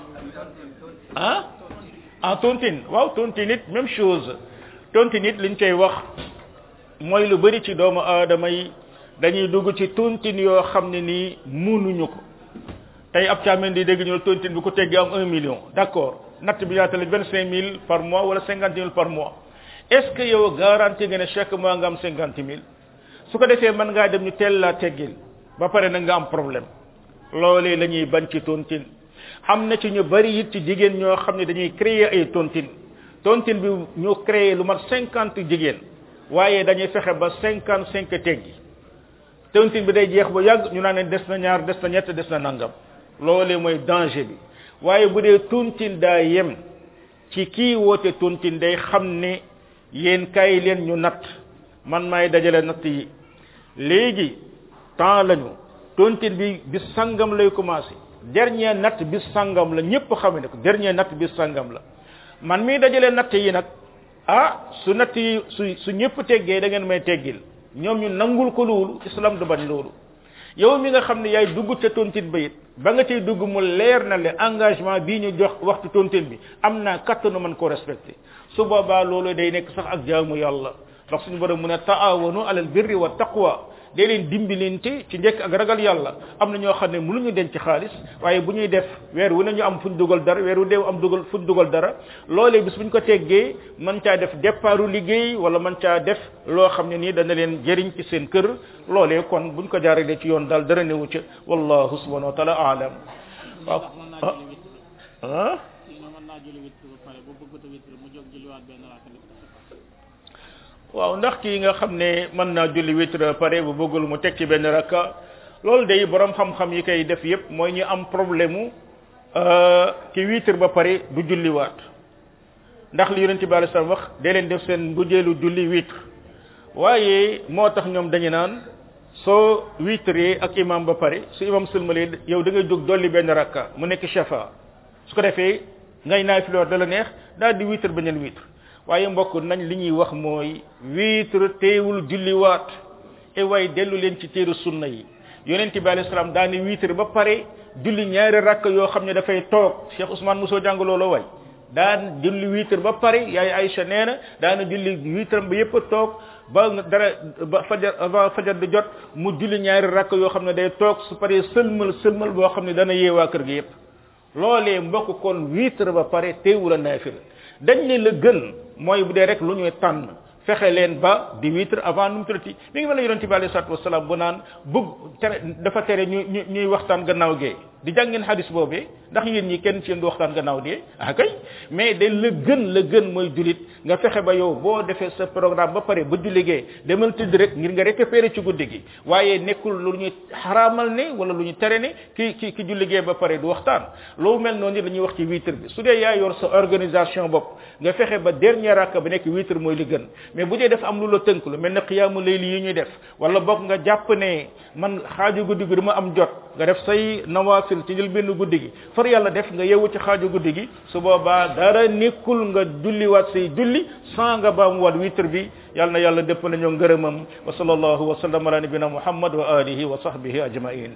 ah ah tontine waaw tontine it même chose tontine it liñ koy wax mooy lu bari ci doomu aadama yi dañuy dugg ci tontine yoo xam ne nii munuñu ko tey ab caamen di dégg ñu tontine bu ko teggi am un million d'accord natt bi ñaata la vingt cinq mille par mois wala cinquante mille par mois est-ce que yow garantie nga ne chaque mois nga am cinquante mille su ko defee mën ngaa dem ñu teel laa teggil ba pare na nga am problème loolee la ñuy bañ ci tontine am na ci ñu bari it ci jigéen ñoo xam ne dañuy créer ay tontine tontine bi ñu créer lu mat cinquante jigéen waaye dañuy fexe ba cinquante cinq teggi tontine bi day jeex ba yàgg ñu naan ne des na ñaar des na ñett des na nangam loolee mooy danger bi waaye bu dee tontine daa yem ci kii woote tontine day xam ne yéen kay leen ñu natt man maay dajale natt yi léegi temps lañu tontine bi bis sangam lay commencé dernier natt bis sangam la ñëpp xam ne ko dernier natt bis sangam la man mii dajale natt yi nag ah su natt yi su su ñëpp teggee da ngeen may teggil ñoom ñu nangul ko loolu islam du bañ loolu yow mi nga xam ne yaay dugg ca tontine ba it ba nga ciy dugg mu leer na le engagement bii ñu jox waxtu tontine bi am naa kattanu mën koo respecté su boobaa loolu day nekk sax ak jaamu yàlla ndax suñu borom mu ne taawanu alal birri wa taqwa dee leen dimbilante ci njëkk ak ragal yàlla am na ñoo xam ne mënuñu denc xaalis waaye bu ñuy def weer wu ne ñu am fuñ dugal dara weer wu deew am dugal fuñ dugal dara loolee bis buñ ko teggee mën caa def départu liggéey wala mën caa def loo xam ne nii dana leen jëriñ ci seen kër loolee kon buñ ko jaaralee ci yoon daal dara newu ca wallahu subhanahu wa taala aalam waaw ah waaw ndax kii nga xam ne mën naa julli witre pare bu bëggul mu teg ci benn rakka loolu day borom xam-xam yi koy def yépp mooy ñu am problème mu ki witre ba pare du julliwaat ndax li yonent bi alayhi salaam wax day leen def seen mbujeelu julli witre waaye moo tax ñoom dañu naan soo witre ak imam ba pare su imam sëlmalee yow da ngay jóg dolli benn rakka mu nekk shafa su ko defee ngay naafila da la neex daal di witre beneen witre waaye mbokk nañ li ñuy wax mooy witre teewul julliwaat e way dellu leen ci téeru sunna yi yonent bi alayhi salaam daani witre ba pare julli ñaari rakk yoo xam ne dafay toog Cheikh Ousmane Mousso jàng loolu way daan julli witre ba pare yaay Aïcha nee na daana julli witre ba yépp a toog ba dara ba fajar avant fajar di jot mu julli ñaari rakk yoo xam ne day toog su paree sëlmal sëlmal boo xam ne dana yeewaa kër gi yépp loolee mbokk kon witre ba pare teewul a naafila dañ ne la gën mooy bu dee rek lu ñuy tànn fexe leen ba di witre avant nu mu tuddati mi ngi mel ne yonente bi alayhi salaatu wasalaam bu naan bëgg tere dafa tere ñu ñu ñuy waxtaan gannaaw gee di jàngeen xadis boobee ndax yéen ñi kenn ci yéen du waxtaan gannaaw dee ah kay mais de la gën la gën mooy julit nga fexe ba yow boo defee sa programme ba pare ba julli gee demal tëdd rek ngir nga récupérer ci guddi gi waaye nekkul lu ñu xaraamal ne wala lu ñu tere ne ki ki ki julli gee ba pare du waxtaan loolu mel noonu la ñuy wax ci witre bi su dee yaa yor sa organisation bopp nga fexe ba dernier rakka ba nekk witre mooy li gën mais bu dee def am lu la tënk lu mel ne xiyaamu layli yi ñuy def wala bokk nga jàpp ne man xaaju guddi gi dama am jot nga def say nawafil ci njël benn guddi gi far yàlla def nga yewu ci xaaju guddi gi su boobaa dara nekkul nga julliwaat say julli sans nga ba mu waat witre bi yàlla na yàlla dëpp nañoo ngërëmam wa sallallahu wa sallam ala nabina muhammad wa alihi wa sahbihi ajmain